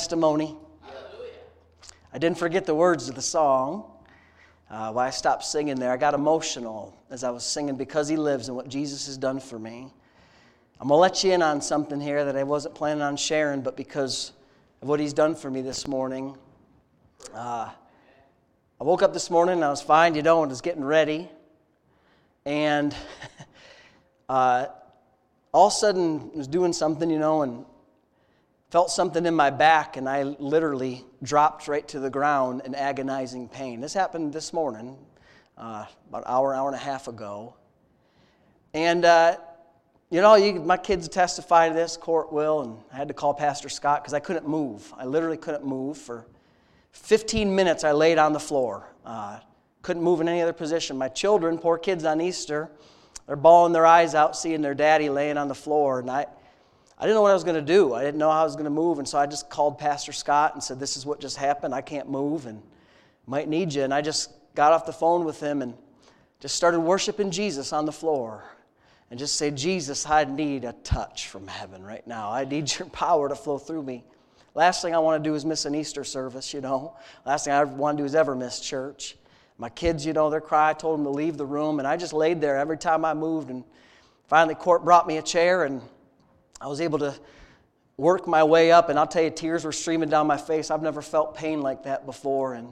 testimony. I didn't forget the words of the song. Why I stopped singing there. I got emotional as I was singing Because He Lives and what Jesus has done for me. I'm going to let you in on something here that I wasn't planning on sharing, but because of what He's done for me this morning. I woke up this morning and I was fine, and was getting ready. And all of a sudden was doing something, and felt something in my back, and I literally dropped right to the ground in agonizing pain. This happened this morning, about an hour and a half ago. And, my kids testify to this, Court will, and I had to call Pastor Scott because I couldn't move. I literally couldn't move. For 15 minutes, I laid on the floor. Couldn't move in any other position. My children, poor kids on Easter, they're bawling their eyes out seeing their daddy laying on the floor, and I didn't know what I was going to do. I didn't know how I was going to move, and so I just called Pastor Scott and said, this is what just happened. I can't move and might need you. And I just got off the phone with him and just started worshiping Jesus on the floor and just say, Jesus, I need a touch from heaven right now. I need your power to flow through me. Last thing I want to do is miss an Easter service, Last thing I want to do is ever miss church. My kids, they're crying. I told them to leave the room, and I just laid there every time I moved. And finally, Court brought me a chair, and I was able to work my way up, and I'll tell you, tears were streaming down my face. I've never felt pain like that before. And,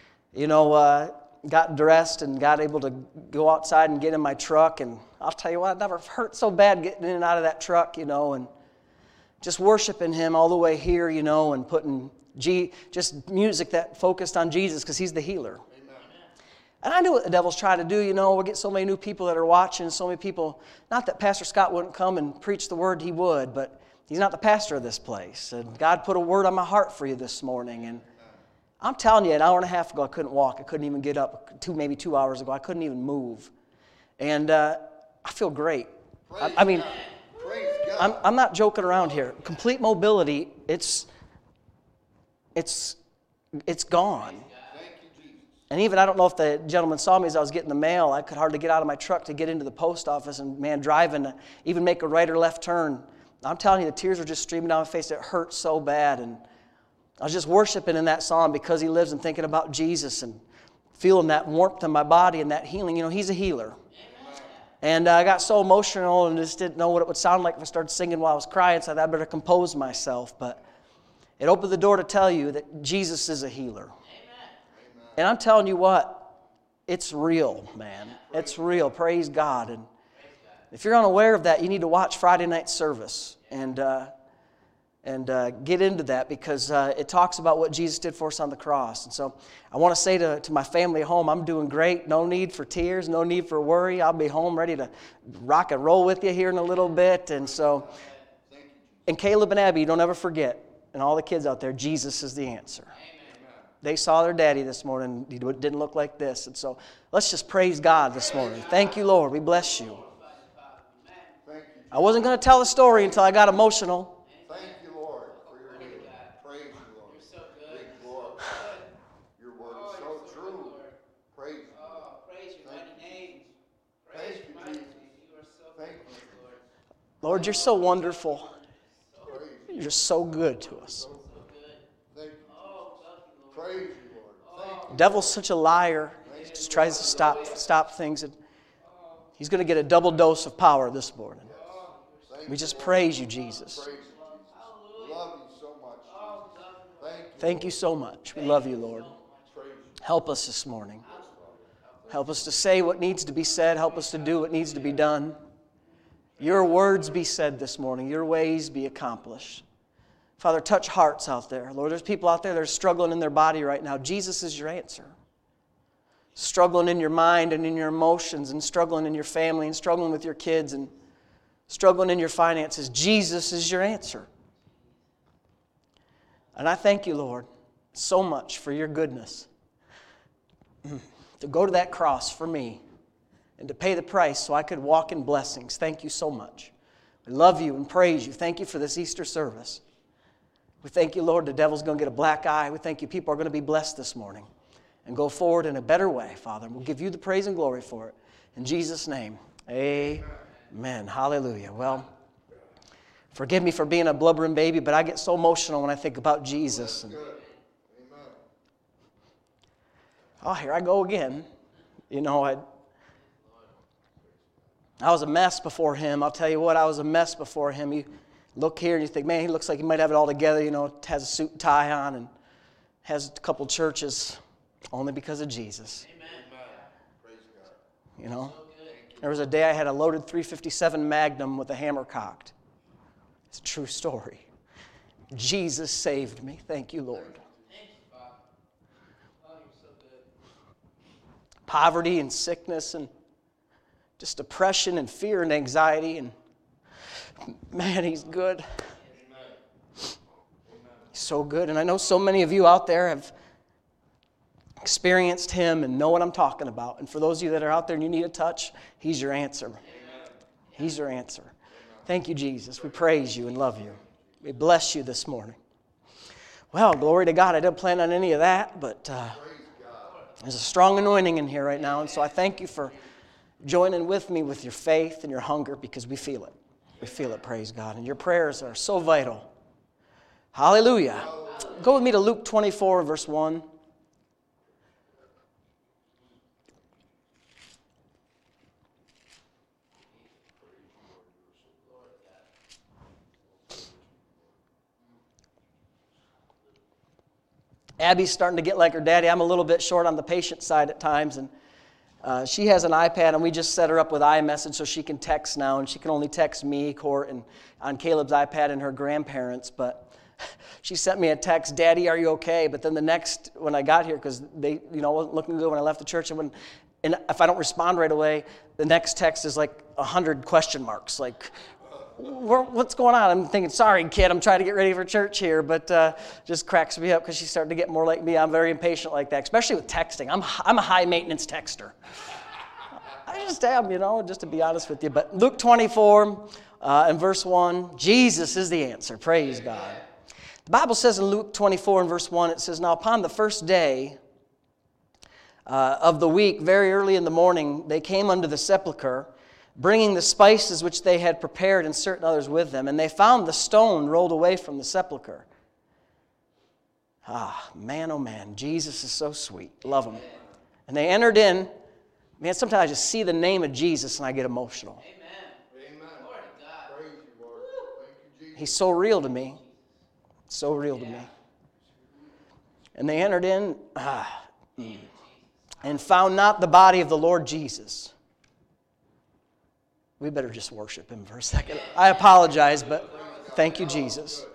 got dressed and got able to go outside and get in my truck. And I'll tell you what, it never hurt so bad getting in and out of that truck, and just worshiping Him all the way here, and putting just music that focused on Jesus because He's the healer. Amen. And I knew what the devil's trying to do, we'll get so many new people that are watching, so many people. Not that Pastor Scott wouldn't come and preach the word, he would, but he's not the pastor of this place. And God put a word on my heart for you this morning. And I'm telling you, an hour and a half ago, I couldn't walk. I couldn't even get up. Maybe 2 hours ago, I couldn't even move. And I feel great. I'm not joking around here. Complete mobility, it's gone. And even, I don't know if the gentleman saw me as I was getting the mail. I could hardly get out of my truck to get into the post office. And man, driving, even make a right or left turn. I'm telling you, the tears were just streaming down my face. It hurt so bad. And I was just worshiping in that song Because He Lives and thinking about Jesus and feeling that warmth in my body and that healing. He's a healer. And I got so emotional and just didn't know what it would sound like if I started singing while I was crying, so I better compose myself. But it opened the door to tell you that Jesus is a healer. Amen. And I'm telling you what, it's real, man. It's real. Praise God. And if you're unaware of that, you need to watch Friday night service and get into that because it talks about what Jesus did for us on the cross. And so I want to say to my family at home, I'm doing great. No need for tears, no need for worry. I'll be home ready to rock and roll with you here in a little bit. And so, and Caleb and Abby, don't ever forget, and all the kids out there, Jesus is the answer. They saw their daddy this morning. He didn't look like this. And so let's just praise God this morning. Thank you, Lord. We bless you. I wasn't going to tell the story until I got emotional. Lord, you're so wonderful. You're so good to us. The devil's such a liar. He just tries to stop things. And he's going to get a double dose of power this morning. We just praise you, Jesus. Thank you so much. We love you, Lord. Help us this morning. Help us to say what needs to be said. Help us to do what needs to be done. Your words be said this morning. Your ways be accomplished. Father, touch hearts out there. Lord, there's people out there that are struggling in their body right now. Jesus is your answer. Struggling in your mind and in your emotions and struggling in your family and struggling with your kids and struggling in your finances. Jesus is your answer. And I thank you, Lord, so much for your goodness. To go to that cross for me and to pay the price so I could walk in blessings. Thank you so much. We love you and praise you. Thank you for this Easter service. We thank you, Lord, the devil's going to get a black eye. We thank you people are going to be blessed this morning and go forward in a better way, Father. We'll give you the praise and glory for it. In Jesus' name, amen. Hallelujah. Well, Forgive me for being a blubbering baby, but I get so emotional when I think about Jesus. Oh, here I go again. You know, I was a mess before him. I'll tell you what, I was a mess before him. You look here and you think, man, he looks like he might have it all together. You know, has a suit and tie on and has a couple churches, only because of Jesus. Amen. You know, there was a day I had a loaded .357 Magnum with a hammer cocked. It's a true story. Jesus saved me. Thank you, Lord. Poverty and sickness and just depression and fear and anxiety. And man, he's good. He's so good. And I know so many of you out there have experienced him and know what I'm talking about. And for those of you that are out there and you need a touch, he's your answer. He's your answer. Thank you, Jesus. We praise you and love you. We bless you this morning. Well, glory to God. I didn't plan on any of that, but there's a strong anointing in here right now. And so I thank you for joining with me with your faith and your hunger, because we feel it. We feel it, praise God. And your prayers are so vital. Hallelujah. Go with me to Luke 24, verse 1. Abby's starting to get like her daddy. I'm a little bit short on the patient side at times, and she has an iPad, and we just set her up with iMessage so she can text now, and she can only text me, Court, and on Caleb's iPad and her grandparents. But she sent me a text, "Daddy, are you okay?" But then the next, when I got here, because they, wasn't looking good when I left the church, and if I don't respond right away, the next text is like 100 question marks, like, what's going on? I'm thinking, sorry, kid, I'm trying to get ready for church here, but just cracks me up because she's starting to get more like me. I'm very impatient like that, especially with texting. I'm a high-maintenance texter. I just am, just to be honest with you. But Luke 24 and verse 1, Jesus is the answer. Praise God. The Bible says in Luke 24 and verse 1, it says, "Now upon the first day of the week, very early in the morning, they came unto the sepulchre, bringing the spices which they had prepared and certain others with them. And they found the stone rolled away from the sepulchre." Ah, man, oh man, Jesus is so sweet. Love him. And they entered in. Man, sometimes I just see the name of Jesus and I get emotional. Amen. Lord God. Praise you, Lord. Thank you, Jesus. He's so real to me. So real to me. And they entered in and found not the body of the Lord Jesus. We better just worship him for a second. I apologize, but thank you, Jesus.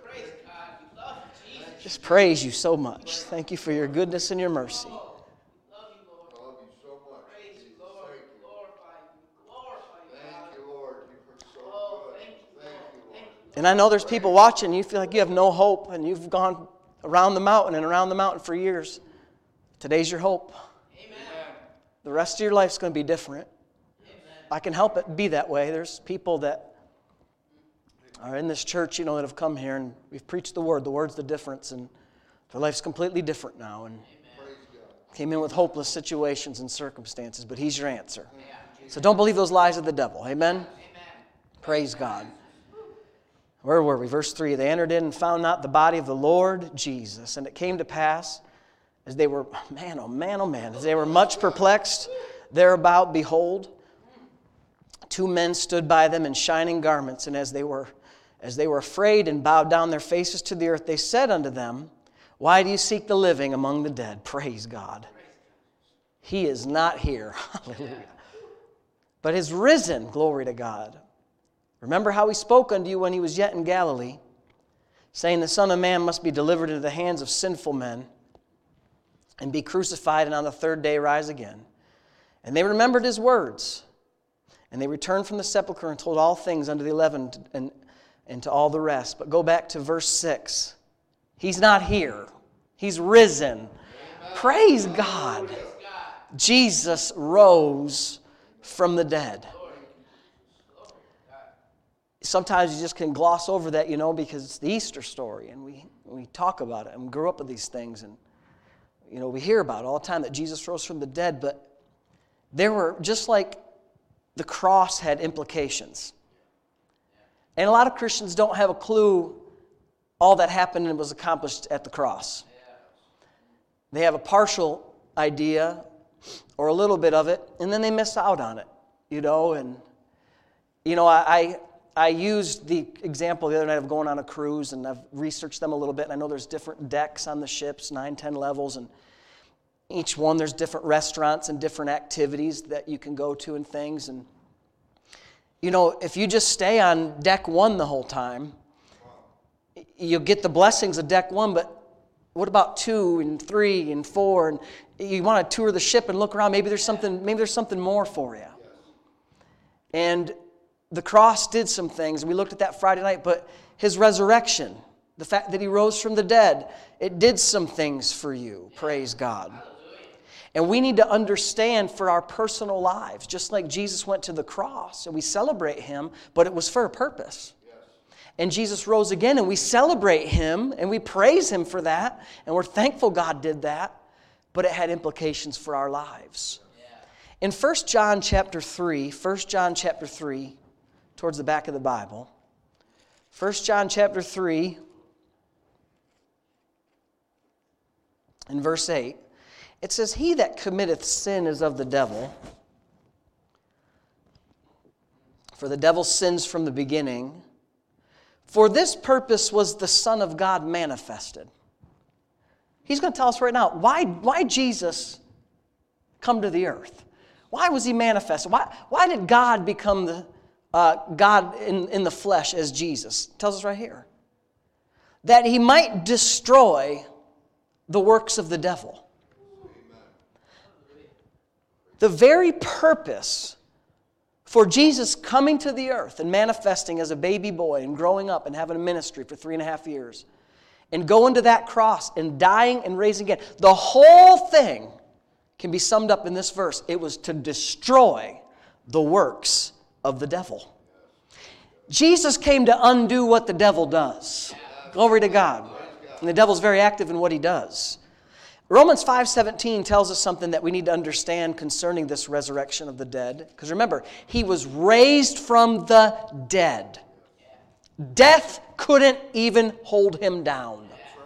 Just praise you so much. Thank you for your goodness and your mercy. And I know there's people watching, you feel like you have no hope, and you've gone around the mountain and around the mountain for years. Today's your hope. Amen. The rest of your life's going to be different. I can help it be that way. There's people that are in this church, that have come here, and we've preached the Word. The Word's the difference, and their life's completely different now, and came in with hopeless situations and circumstances, but He's your answer. So don't believe those lies of the devil. Amen? Praise God. Where were we? Verse 3, "They entered in and found not the body of the Lord Jesus. And it came to pass, as they were," man, oh man, oh man, "as they were much perplexed thereabout, behold, two men stood by them in shining garments. And as they were afraid and bowed down their faces to the earth, they said unto them, Why do you seek the living among the dead?" Praise God. He is not here. Hallelujah. "But is risen." Glory to God. "Remember how he spoke unto you when he was yet in Galilee, saying, The Son of Man must be delivered into the hands of sinful men, and be crucified, and on the third day rise again. And they remembered his words. And they returned from the sepulchre and told all things unto the 11 and to all the rest." But go back to verse 6. He's not here. He's risen. Amen. Praise God. Jesus rose from the dead. Sometimes you just can gloss over that, because it's the Easter story, and we talk about it, and we grew up with these things, and we hear about it all the time that Jesus rose from the dead. But there were, just like the cross had implications, And a lot of Christians don't have a clue all that happened and was accomplished at the cross. They have a partial idea or a little bit of it, and then they miss out on it, And, I used the example the other night of going on a cruise, and I've researched them a little bit, and I know there's different decks on the ships, 9, 10 levels, and each one there's different restaurants and different activities that you can go to and things. And, if you just stay on deck 1 the whole time, you'll get the blessings of deck 1, but what about 2 and 3 and 4? And you want to tour the ship and look around. Maybe there's something more for you. And the cross did some things. We looked at that Friday night, but His resurrection, the fact that He rose from the dead, it did some things for you. Praise God. And we need to understand for our personal lives, just like Jesus went to the cross and we celebrate Him, but it was for a purpose. And Jesus rose again and we celebrate Him and we praise Him for that. And we're thankful God did that, but it had implications for our lives. In 1 John chapter 3, towards the back of the Bible, 1 John chapter 3, in verse 8, it says, "He that committeth sin is of the devil, for the devil sins from the beginning. For this purpose was the Son of God manifested." He's going to tell us right now, why Jesus come to the earth? Why was He manifested? Why did God become the God in the flesh as Jesus? It tells us right here. That He might destroy the works of the devil. The very purpose for Jesus coming to the earth and manifesting as a baby boy and growing up and having a ministry for 3.5 years and going to that cross and dying and raising again, the whole thing can be summed up in this verse. It was to destroy the works of the devil. Jesus came to undo what the devil does. Glory to God. And the devil's very active in what he does. Romans 5:17 tells us something that we need to understand concerning this resurrection of the dead. Because remember, He was raised from the dead. Death couldn't even hold Him down.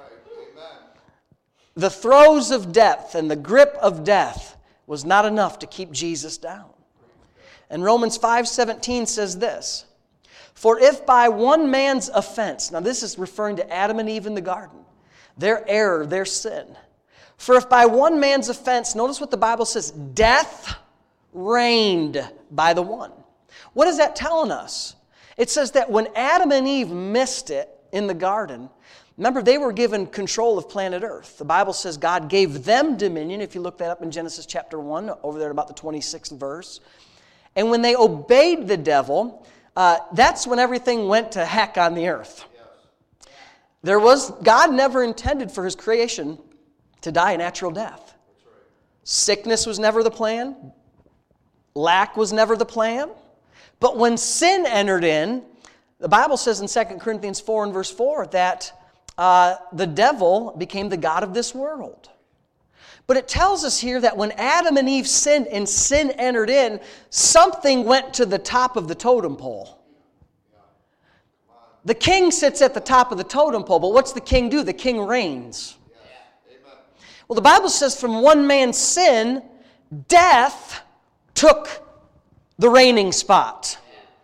The throes of death and the grip of death was not enough to keep Jesus down. And Romans 5:17 says this, "For if by one man's offense," now this is referring to Adam and Eve in the garden, their error, their sin. "For if by one man's offense," notice what the Bible says, "death reigned by the one." What is that telling us? It says that when Adam and Eve missed it in the garden, remember they were given control of planet Earth. The Bible says God gave them dominion, if you look that up in Genesis chapter 1, over there at about the 26th verse. And when they obeyed the devil, that's when everything went to heck on the earth. God never intended for His creation to die a natural death. Sickness was never the plan. Lack was never the plan. But when sin entered in, the Bible says in 2 Corinthians 4 and verse 4 that the devil became the god of this world. But it tells us here that when Adam and Eve sinned and sin entered in, something went to the top of the totem pole. The king sits at the top of the totem pole, but what's the king do? The king reigns. Well, the Bible says from one man's sin, death took the reigning spot.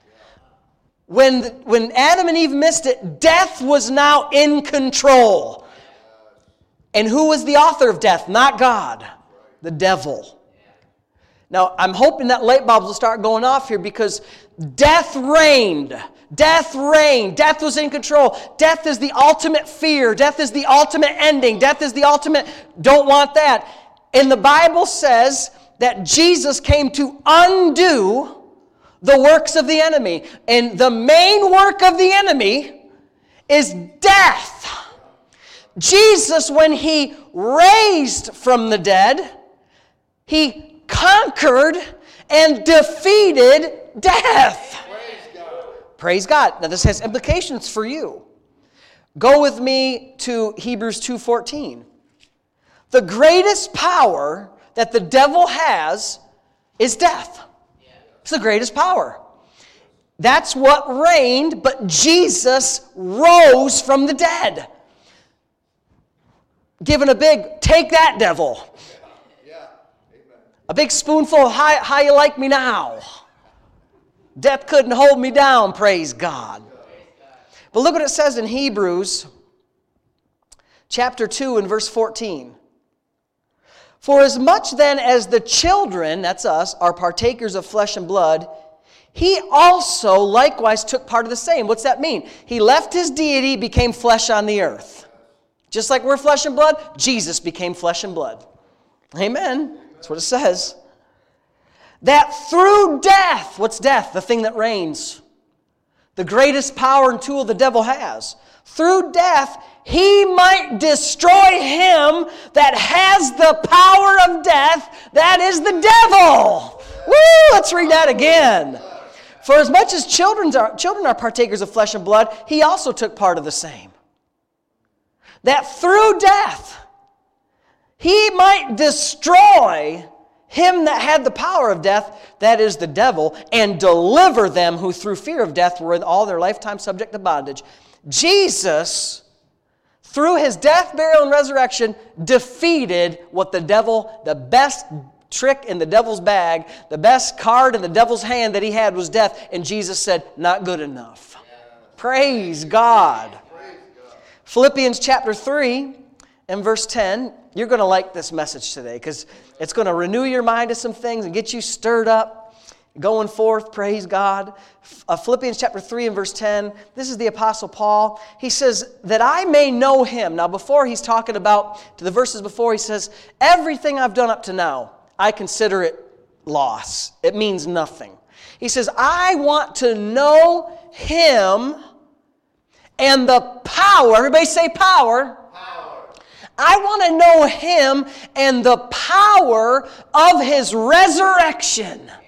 When Adam and Eve missed it, death was now in control. And who was the author of death? Not God, the devil. Now, I'm hoping that light bulbs will start going off here because death reigned. Death reigned. Death was in control. Death is the ultimate fear. Death is the ultimate ending. Death is the ultimate, don't want that. And the Bible says that Jesus came to undo the works of the enemy. And the main work of the enemy is death. Jesus, when He raised from the dead, He conquered and defeated death. Praise God. Now this has implications for you. Go with me to Hebrews 2:14. The greatest power that the devil has is death. It's the greatest power. That's what reigned, but Jesus rose from the dead. Given a big, take that, devil. A big spoonful of how you like me now. Death couldn't hold me down, praise God. But look what it says in Hebrews chapter 2 and verse 14. For as much then as the children, that's us, are partakers of flesh and blood, he also likewise took part of the same. What's that mean? He left his deity, became flesh on the earth. Just like we're flesh and blood, Jesus became flesh and blood. Amen. That's what it says. That through death, what's death? The thing that reigns. The greatest power and tool the devil has. Through death, he might destroy him that has the power of death, that is the devil. Woo! Let's read that again. For as much as children are partakers of flesh and blood, he also took part of the same. That through death, he might destroy him that had the power of death, that is the devil, and deliver them who through fear of death were in all their lifetime subject to bondage. Jesus, through his death, burial, and resurrection, defeated what the devil, the best trick in the devil's bag, the best card in the devil's hand that he had was death. And Jesus said, not good enough. Praise God. Philippians chapter 3 and verse 10. You're going to like this message today because it's going to renew your mind to some things and get you stirred up going forth. Praise God. Philippians chapter 3 and verse 10. This is the Apostle Paul. He says, that I may know him. Now before he's talking about, to the verses before, he says, everything I've done up to now, I consider it loss. It means nothing. He says, I want to know him and the power. Everybody say power. I want to know him and the power of his resurrection. Amen.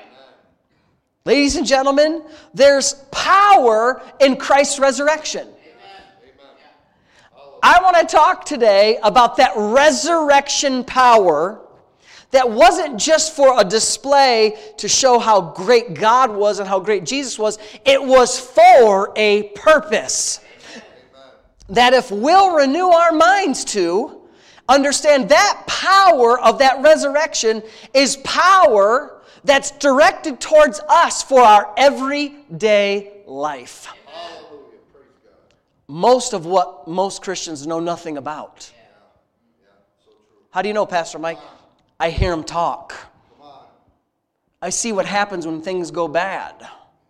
Ladies and gentlemen, there's power in Christ's resurrection. Amen. I want to talk today about that resurrection power that wasn't just for a display to show how great God was and how great Jesus was. It was for a purpose. That if we'll renew our minds to, understand that power of that resurrection is power that's directed towards us for our everyday life. Most of what most Christians know nothing about. How do you know, Pastor Mike? I hear them talk. I see what happens when things go bad.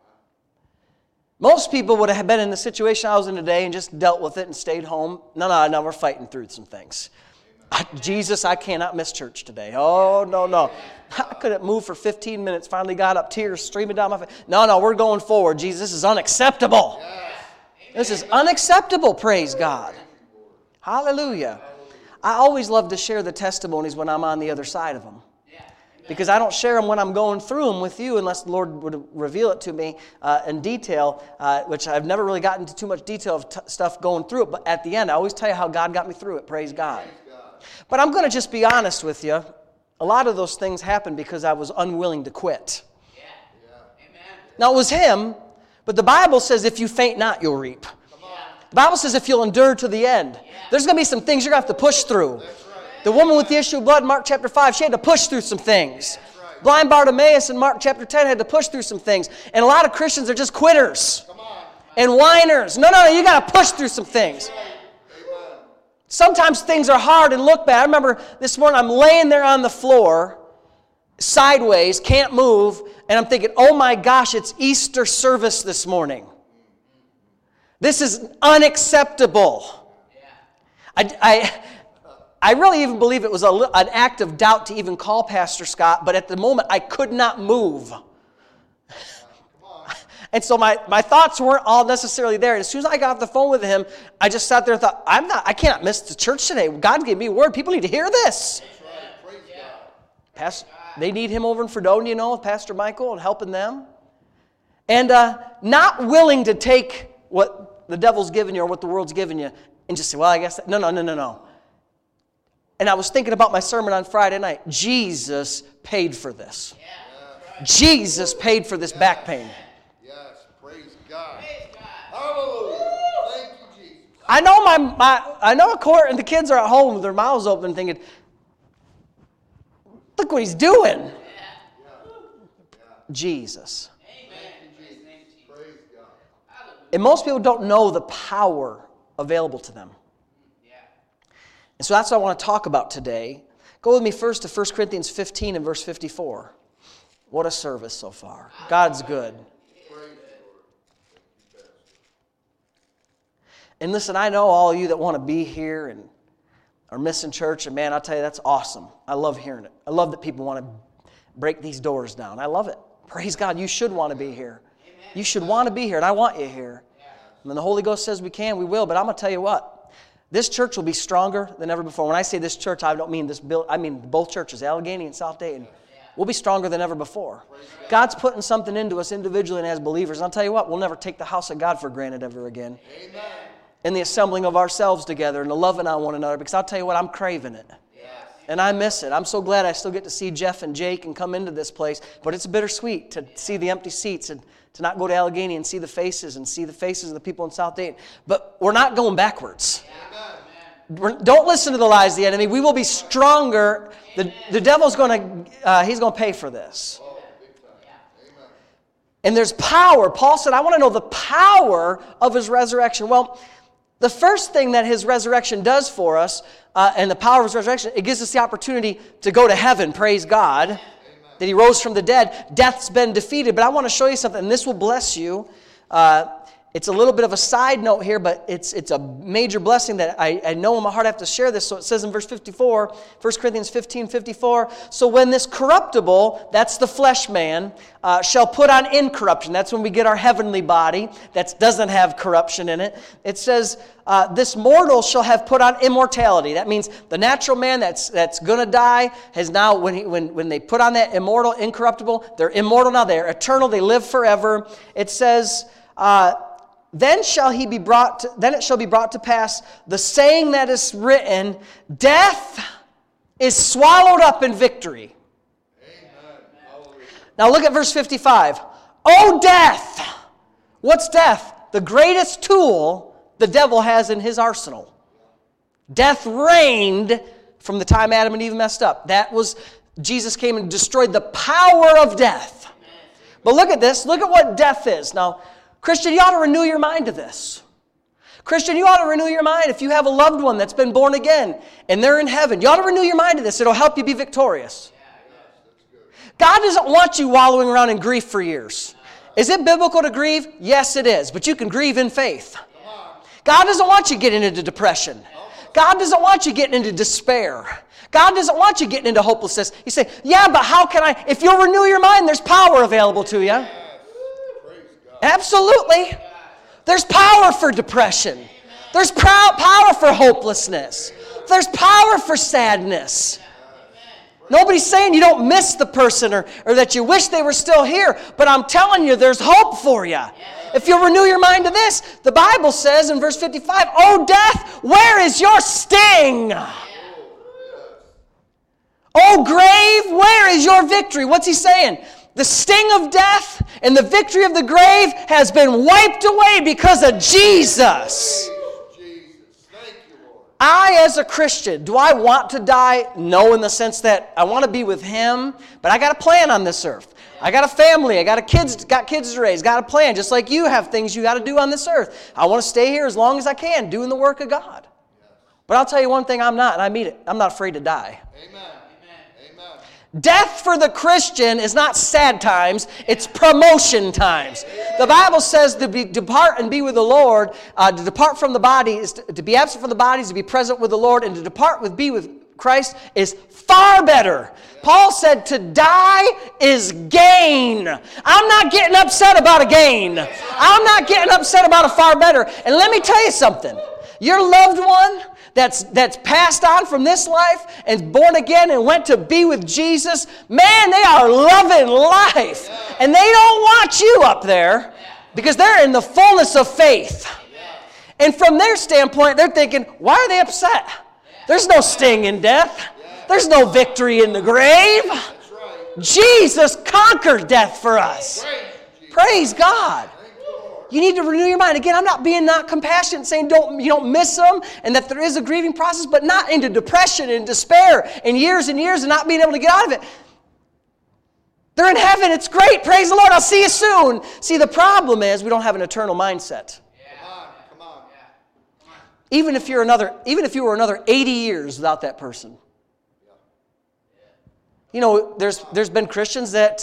Most people would have been in the situation I was in today and just dealt with it and stayed home. No, we're fighting through some things. Jesus, I cannot miss church today. Oh, no. I couldn't move for 15 minutes. Finally got up, tears streaming down my face. No, we're going forward. Jesus, this is unacceptable. This is unacceptable, praise God. Hallelujah. I always love to share the testimonies when I'm on the other side of them. Because I don't share them when I'm going through them with you unless the Lord would reveal it to me in detail, which I've never really gotten into too much detail of stuff going through it. But at the end, I always tell you how God got me through it. Praise God. But I'm going to just be honest with you. A lot of those things happened because I was unwilling to quit. Now, it was him, but the Bible says if you faint not, you'll reap. The Bible says if you'll endure to the end. There's going to be some things you're going to have to push through. The woman with the issue of blood in Mark chapter 5, she had to push through some things. Right. Blind Bartimaeus in Mark chapter 10 had to push through some things. And a lot of Christians are just quitters and whiners. No, you got to push through some things. Right. Sometimes things are hard and look bad. I remember this morning I'm laying there on the floor, sideways, can't move, and I'm thinking, oh my gosh, it's Easter service this morning. This is unacceptable. I really even believe it was an act of doubt to even call Pastor Scott, but at the moment I could not move. And so my thoughts weren't all necessarily there. And as soon as I got off the phone with him, I just sat there and thought, I cannot miss the church today. God gave me a word. People need to hear this. They need him over in Fredonia, with Pastor Michael and helping them. And not willing to take what the devil's given you or what the world's given you and just say, well, I guess, no. And I was thinking about my sermon on Friday night. Jesus paid for this. Jesus paid for this back pain. I know I know a court and the kids are at home with their mouths open thinking, look what he's doing. Jesus. And most people don't know the power available to them. And so that's what I want to talk about today. Go with me first to 1 Corinthians 15 and verse 54. What a service so far. God's good. And listen, I know all of you that want to be here and are missing church, and man, I'll tell you, that's awesome. I love hearing it. I love that people want to break these doors down. I love it. Praise God, you should want to be here. You should want to be here, and I want you here. And when the Holy Ghost says we can, we will. But I'm going to tell you what, this church will be stronger than ever before. When I say this church, I don't mean this building. I mean both churches, Allegheny and South Dayton. We'll be stronger than ever before. God's putting something into us individually and as believers. And I'll tell you what, we'll never take the house of God for granted ever again. Amen. And the assembling of ourselves together and the loving on one another. Because I'll tell you what, I'm craving it. Yes. And I miss it. I'm so glad I still get to see Jeff and Jake and come into this place. But it's bittersweet to see the empty seats and to not go to Allegheny and see the faces of the people in South Dayton. But we're not going backwards. Don't listen to the lies of the enemy. We will be stronger. The devil's going to, he's going to pay for this. And there's power. Paul said, I want to know the power of his resurrection. Well, the first thing that his resurrection does for us, and the power of his resurrection, it gives us the opportunity to go to heaven, praise God, that he rose from the dead. Death's been defeated. But I want to show you something, and this will bless you. It's a little bit of a side note here, but it's a major blessing that I know in my heart I have to share this. So it says in verse 54, 1 Corinthians 15:54, so when this corruptible, that's the flesh man, shall put on incorruption. That's when we get our heavenly body that doesn't have corruption in it. It says, this mortal shall have put on immortality. That means the natural man that's going to die has now, when they put on that immortal, incorruptible, they're immortal now. They're eternal. They live forever. It says, then it shall be brought to pass the saying that is written, death is swallowed up in victory. Amen. Now look at verse 55. O death! What's death? The greatest tool the devil has in his arsenal. Death reigned from the time Adam and Eve messed up. Jesus came and destroyed the power of death. But look at this. Look at what death is. Now, Christian, you ought to renew your mind to this. Christian, you ought to renew your mind if you have a loved one that's been born again and they're in heaven. You ought to renew your mind to this. It'll help you be victorious. God doesn't want you wallowing around in grief for years. Is it biblical to grieve? Yes, it is. But you can grieve in faith. God doesn't want you getting into depression. God doesn't want you getting into despair. God doesn't want you getting into hopelessness. You say, yeah, but how can I? If you'll renew your mind, there's power available to you. Absolutely. There's power for depression. There's power for hopelessness. There's power for sadness. Nobody's saying you don't miss the person or that you wish they were still here, but I'm telling you, there's hope for you. If you'll renew your mind to this, the Bible says in verse 55, O death, where is your sting? O grave, where is your victory? What's he saying? The sting of death and the victory of the grave has been wiped away because of Jesus. I, as a Christian, do I want to die? No, in the sense that I want to be with Him, but I got a plan on this earth. I got a family. I got kids to raise. Got a plan, just like you have things you got to do on this earth. I want to stay here as long as I can, doing the work of God. But I'll tell you one thing, I'm not, and I mean it. I'm not afraid to die. Amen. Death for the Christian is not sad times, it's promotion times. The Bible says to depart and be with the Lord, to depart from the body is to be absent from the body is to be present with the Lord, and to depart be with Christ is far better. Paul said to die is gain. I'm not getting upset about a gain. I'm not getting upset about a far better. And let me tell you something. Your loved one that's passed on from this life and born again and went to be with Jesus, man, they are loving life. And they don't want you up there because they're in the fullness of faith. And from their standpoint, they're thinking, why are they upset? There's no sting in death. There's no victory in the grave. Jesus conquered death for us. Praise God. You need to renew your mind. Again, I'm not being not compassionate, saying you don't miss them and that there is a grieving process, but not into depression and despair and years and not being able to get out of it. They're in heaven. It's great. Praise the Lord. I'll see you soon. See, the problem is we don't have an eternal mindset. Come on. Even if you were another 80 years without that person. You know, there's been Christians that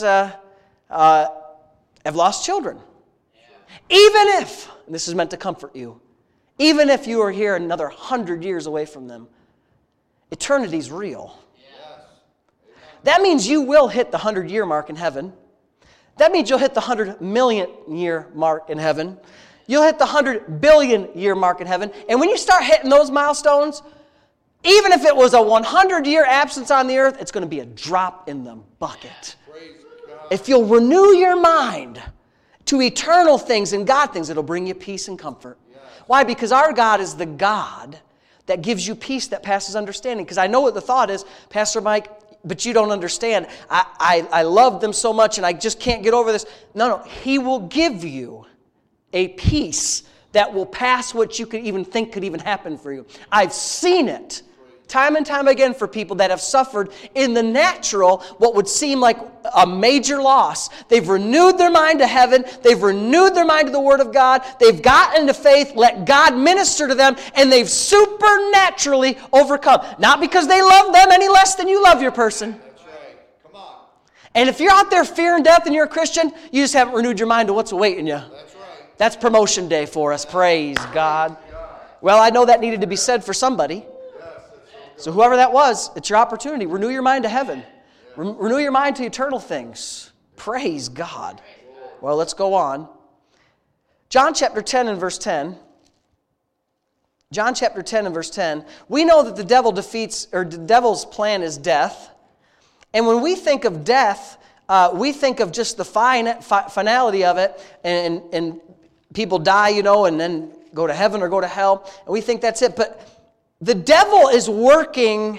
have lost children. Even if, and this is meant to comfort you, even if you are here another 100 years away from them, eternity's real. That means you will hit the 100-year mark in heaven. That means you'll hit the 100 million year mark in heaven. You'll hit the 100 billion year mark in heaven. And when you start hitting those milestones, even if it was a 100-year absence on the earth, it's going to be a drop in the bucket. If you'll renew your mind to eternal things and God things, it'll bring you peace and comfort. Why? Because our God is the God that gives you peace that passes understanding. Because I know what the thought is, Pastor Mike, but you don't understand. I love them so much and I just can't get over this. No. He will give you a peace that will pass what you could even think could even happen for you. I've seen it time and time again for people that have suffered in the natural what would seem like a major loss. They've renewed their mind to heaven. They've renewed their mind to the Word of God. They've gotten into faith, let God minister to them, and they've supernaturally overcome. Not because they love them any less than you love your person. That's right. Come on. And if you're out there fearing death and you're a Christian, you just haven't renewed your mind to what's awaiting you. That's right. That's promotion day for us. Praise God. Well, I know that needed to be said for somebody. So whoever that was, it's your opportunity. Renew your mind to heaven. Renew your mind to eternal things. Praise God. Well, let's go on. John chapter 10 and verse 10. John chapter 10 and verse 10. We know that the devil's plan is death. And when we think of death, we think of just the finality of it. And people die, and then go to heaven or go to hell. And we think that's it. But the devil is working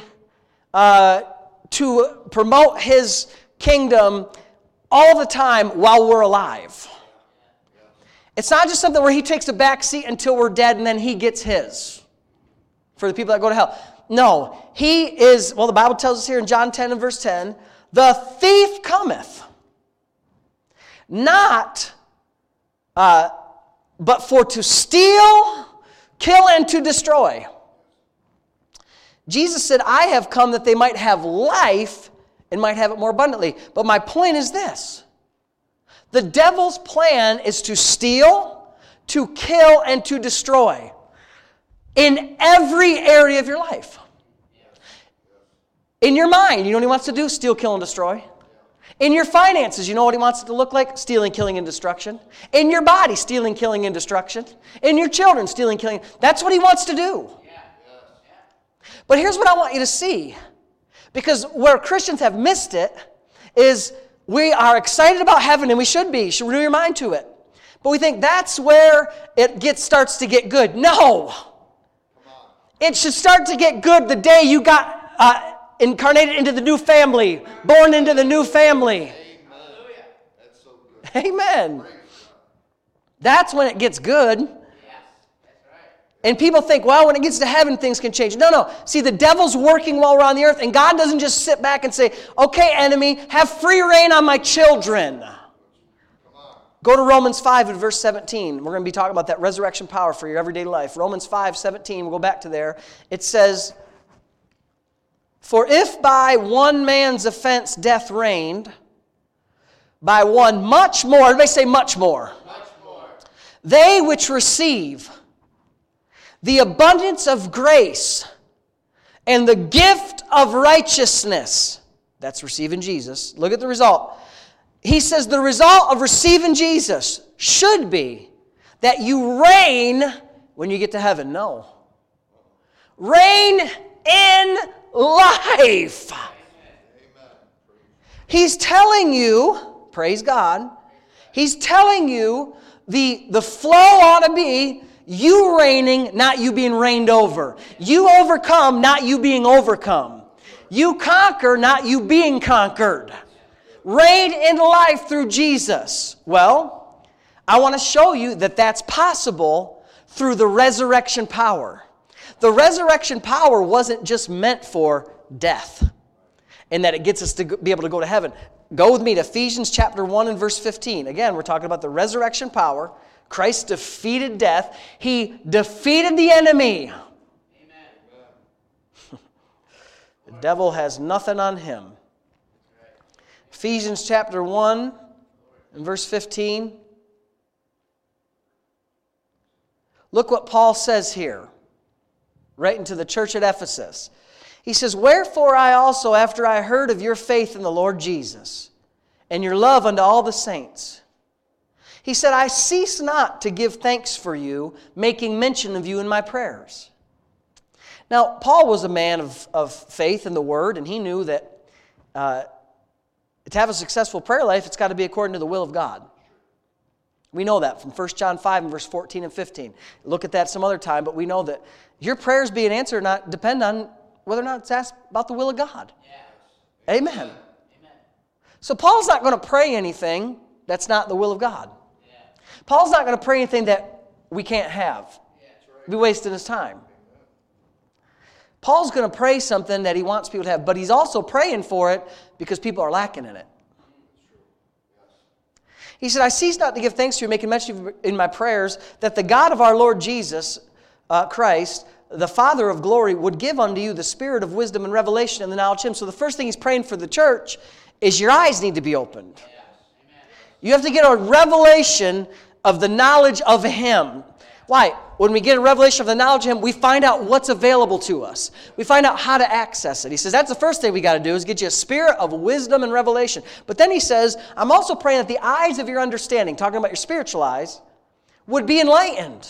to promote his kingdom all the time while we're alive. It's not just something where he takes a back seat until we're dead and then he gets his for the people that go to hell. No, he is, the Bible tells us here in John 10 and verse 10, the thief cometh, not, but for to steal, kill, and to destroy. Jesus said, I have come that they might have life and might have it more abundantly. But my point is this. The devil's plan is to steal, to kill, and to destroy in every area of your life. In your mind, you know what he wants to do? Steal, kill, and destroy. In your finances, you know what he wants it to look like? Stealing, killing, and destruction. In your body, stealing, killing, and destruction. In your children, stealing, killing. That's what he wants to do. But here's what I want you to see. Because where Christians have missed it is we are excited about heaven, and we should be. You should renew your mind to it. But we think that's where it starts to get good. No. It should start to get good the day you got incarnated into the new family, born into the new family. Hallelujah. That's so good. Amen. That's when it gets good. And people think, well, when it gets to heaven, things can change. No. See, the devil's working while we're on the earth, and God doesn't just sit back and say, okay, enemy, have free reign on my children. Go to Romans 5 and verse 17. We're going to be talking about that resurrection power for your everyday life. Romans 5:17, we'll go back to there. It says, for if by one man's offense death reigned, by one much more, everybody say much more. Much more. They which receive the abundance of grace and the gift of righteousness. That's receiving Jesus. Look at the result. He says the result of receiving Jesus should be that you reign when you get to heaven. No. Reign in life. He's telling you, praise God, he's telling you the flow ought to be you reigning, not you being reigned over. You overcome, not you being overcome. You conquer, not you being conquered. Reign in life through Jesus. Well, I want to show you that that's possible through the resurrection power. The resurrection power wasn't just meant for death and that it gets us to be able to go to heaven. Go with me to Ephesians chapter 1 and verse 15. Again, we're talking about the resurrection power. Christ defeated death. He defeated the enemy. Amen. The devil has nothing on him. Ephesians chapter 1 and verse 15. Look what Paul says here, writing to the church at Ephesus. He says, "Wherefore I also, after I heard of your faith in the Lord Jesus, and your love unto all the saints," he said, "I cease not to give thanks for you, making mention of you in my prayers." Now, Paul was a man of faith in the Word, and he knew that to have a successful prayer life, it's got to be according to the will of God. We know that from 1 John 5 and verse 14 and 15. Look at that some other time, but we know that your prayers being answered not depend on whether or not it's asked about the will of God. Yes. Amen. Amen. So Paul's not going to pray anything that's not the will of God. Yeah. Paul's not going to pray anything that we can't have. Yeah, right. Be wasting his time. Paul's going to pray something that he wants people to have, but he's also praying for it because people are lacking in it. He said, "I cease not to give thanks to you, making mention in my prayers, that the God of our Lord Jesus Christ, the Father of glory, would give unto you the spirit of wisdom and revelation and the knowledge of Him." So the first thing he's praying for the church is your eyes need to be opened. You have to get a revelation of the knowledge of Him. Why? When we get a revelation of the knowledge of Him, we find out what's available to us. We find out how to access it. He says that's the first thing we got to do is get you a spirit of wisdom and revelation. But then he says, I'm also praying that the eyes of your understanding, talking about your spiritual eyes, would be enlightened.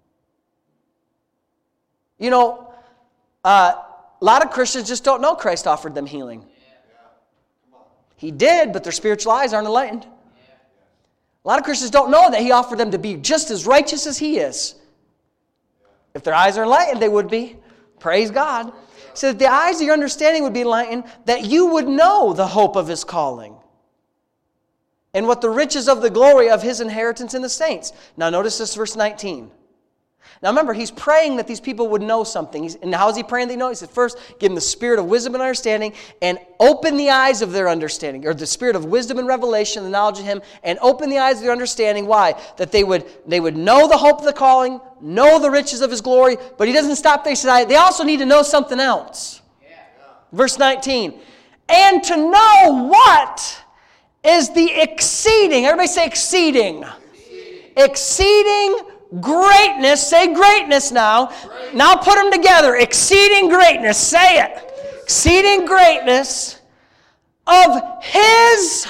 You know, a lot of Christians just don't know Christ offered them healing. He did, but their spiritual eyes aren't enlightened. A lot of Christians don't know that He offered them to be just as righteous as He is. If their eyes are enlightened, they would be. Praise God. So that the eyes of your understanding would be enlightened, that you would know the hope of His calling and what the riches of the glory of His inheritance in the saints. Now notice this verse 19. Now remember, he's praying that these people would know something. And how is he praying they know? He said, first, give them the spirit of wisdom and understanding and open the eyes of their understanding, or the spirit of wisdom and revelation, the knowledge of Him, and open the eyes of their understanding. Why? That they would know the hope of the calling, know the riches of His glory, but he doesn't stop there. He said, they also need to know something else. Yeah. Verse 19, and to know what is the exceeding, everybody say exceeding. Exceeding greatness, say greatness now. Great. Now put them together. Exceeding greatness, say it. Exceeding greatness of His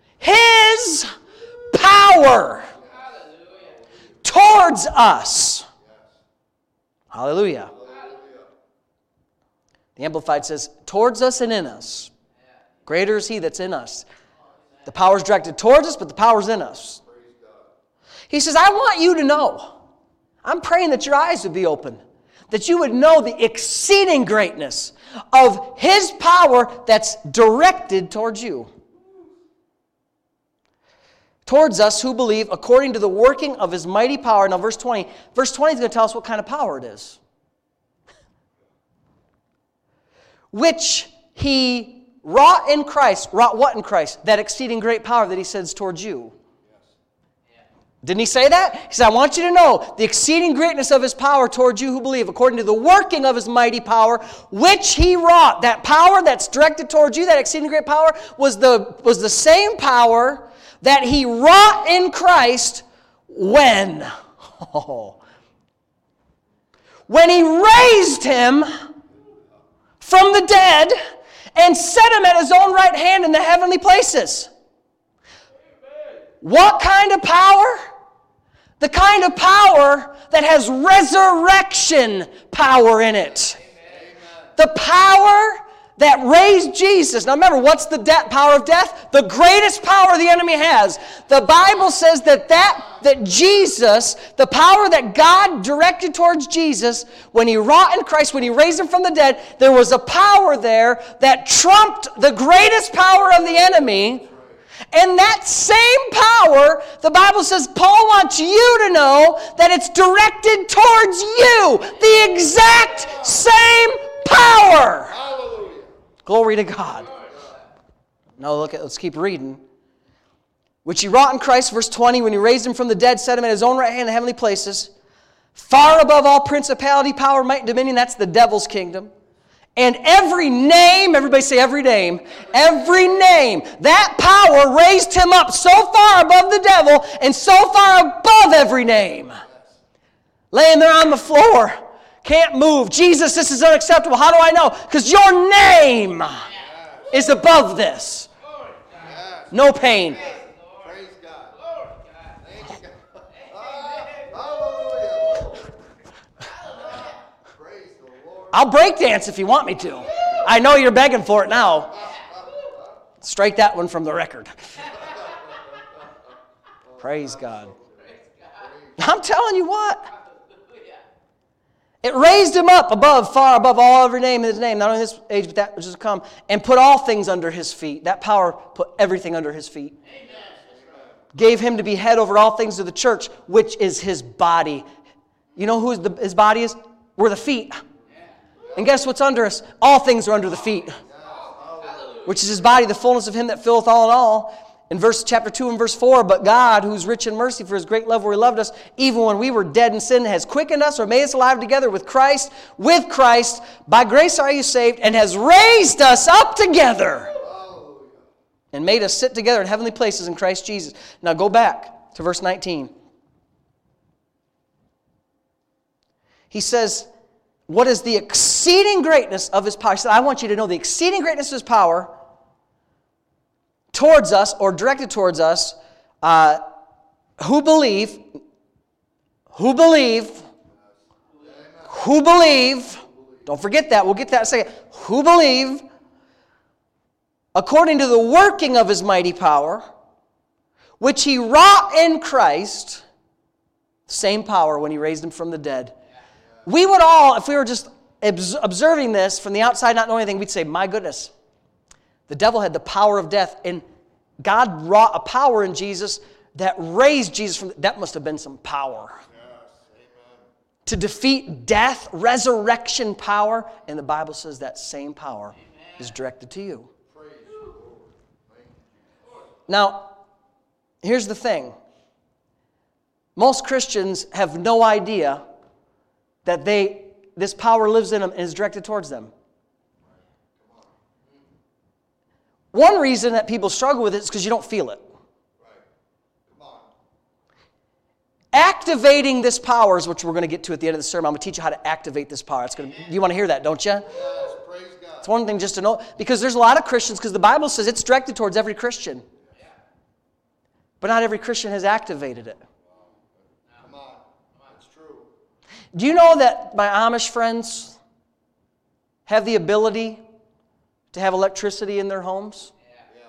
power towards us. Hallelujah. The Amplified says, towards us and in us. Greater is He that's in us. The power is directed towards us, but the power is in us. He says, I want you to know. I'm praying that your eyes would be open. That you would know the exceeding greatness of His power that's directed towards you. Towards us who believe according to the working of His mighty power. Now verse 20. Verse 20 is going to tell us what kind of power it is. Which He wrought in Christ. Wrought what in Christ? That exceeding great power that He sends towards you. Didn't He say that? He said, I want you to know the exceeding greatness of His power towards you who believe, according to the working of His mighty power, which He wrought. That power that's directed towards you, that exceeding great power, was the same power that He wrought in Christ when? When He raised Him from the dead and set Him at His own right hand in the heavenly places. What kind of power? The kind of power that has resurrection power in it. Amen. The power that raised Jesus. Now remember, what's the power of death? The greatest power the enemy has. The Bible says that Jesus, the power that God directed towards Jesus, when He wrought in Christ, when He raised Him from the dead, there was a power there that trumped the greatest power of the enemy. And that same power, the Bible says, Paul wants you to know that it's directed towards you. The exact same power. Hallelujah. Glory to God. Now let's keep reading. Which he wrought in Christ, verse 20, when he raised him from the dead, set him at his own right hand in the heavenly places, far above all principality, power, might, and dominion. That's the devil's kingdom. And every name, everybody say every name, that power raised him up so far above the devil and so far above every name. Laying there on the floor, can't move. Jesus, this is unacceptable. How do I know? Because your name is above this. No pain. Praise God. Thank you, God. Hallelujah. Praise the Lord. I'll break dance if you want me to. I know you're begging for it now. Strike that one from the record. Praise God. I'm telling you what. It raised him up above, far above all every name in his name, not only this age, but that which is to come, and put all things under his feet. That power put everything under his feet. Amen. Gave him to be head over all things to the church, which is his body. You know who his body is? We're the feet. And guess what's under us? All things are under the feet. Which is his body, the fullness of him that filleth all in all. In chapter 2 and verse 4, but God, who's rich in mercy for his great love where he loved us, even when we were dead in sin, has quickened us or made us alive together with Christ. By grace are you saved, and has raised us up together and made us sit together in heavenly places in Christ Jesus. Now go back to verse 19. He says, what is the exceeding greatness of his power? He said, I want you to know the exceeding greatness of his power towards us, or directed towards us, who believe, don't forget that, we'll get that in a second, who believe, according to the working of his mighty power, which he wrought in Christ, same power when he raised him from the dead. We would all, if we were just observing this from the outside, not knowing anything, we'd say, my goodness, the devil had the power of death, and God wrought a power in Jesus that raised Jesus from that must have been some power. Yes, amen. To defeat death, resurrection power, and the Bible says that same power is directed to you. Praise the Lord. Thank you. Now, here's the thing. Most Christians have no idea that this power lives in them and is directed towards them. One reason that people struggle with it is because you don't feel it. Right. Come on. Activating this power is what we're going to get to at the end of the sermon. I'm going to teach you how to activate this power. You want to hear that, don't you? Yes, praise God. It's one thing just to know, because there's a lot of Christians, because the Bible says it's directed towards every Christian. But not every Christian has activated it. Come on. It's true. Do you know that my Amish friends have the ability to have electricity in their homes? Yeah.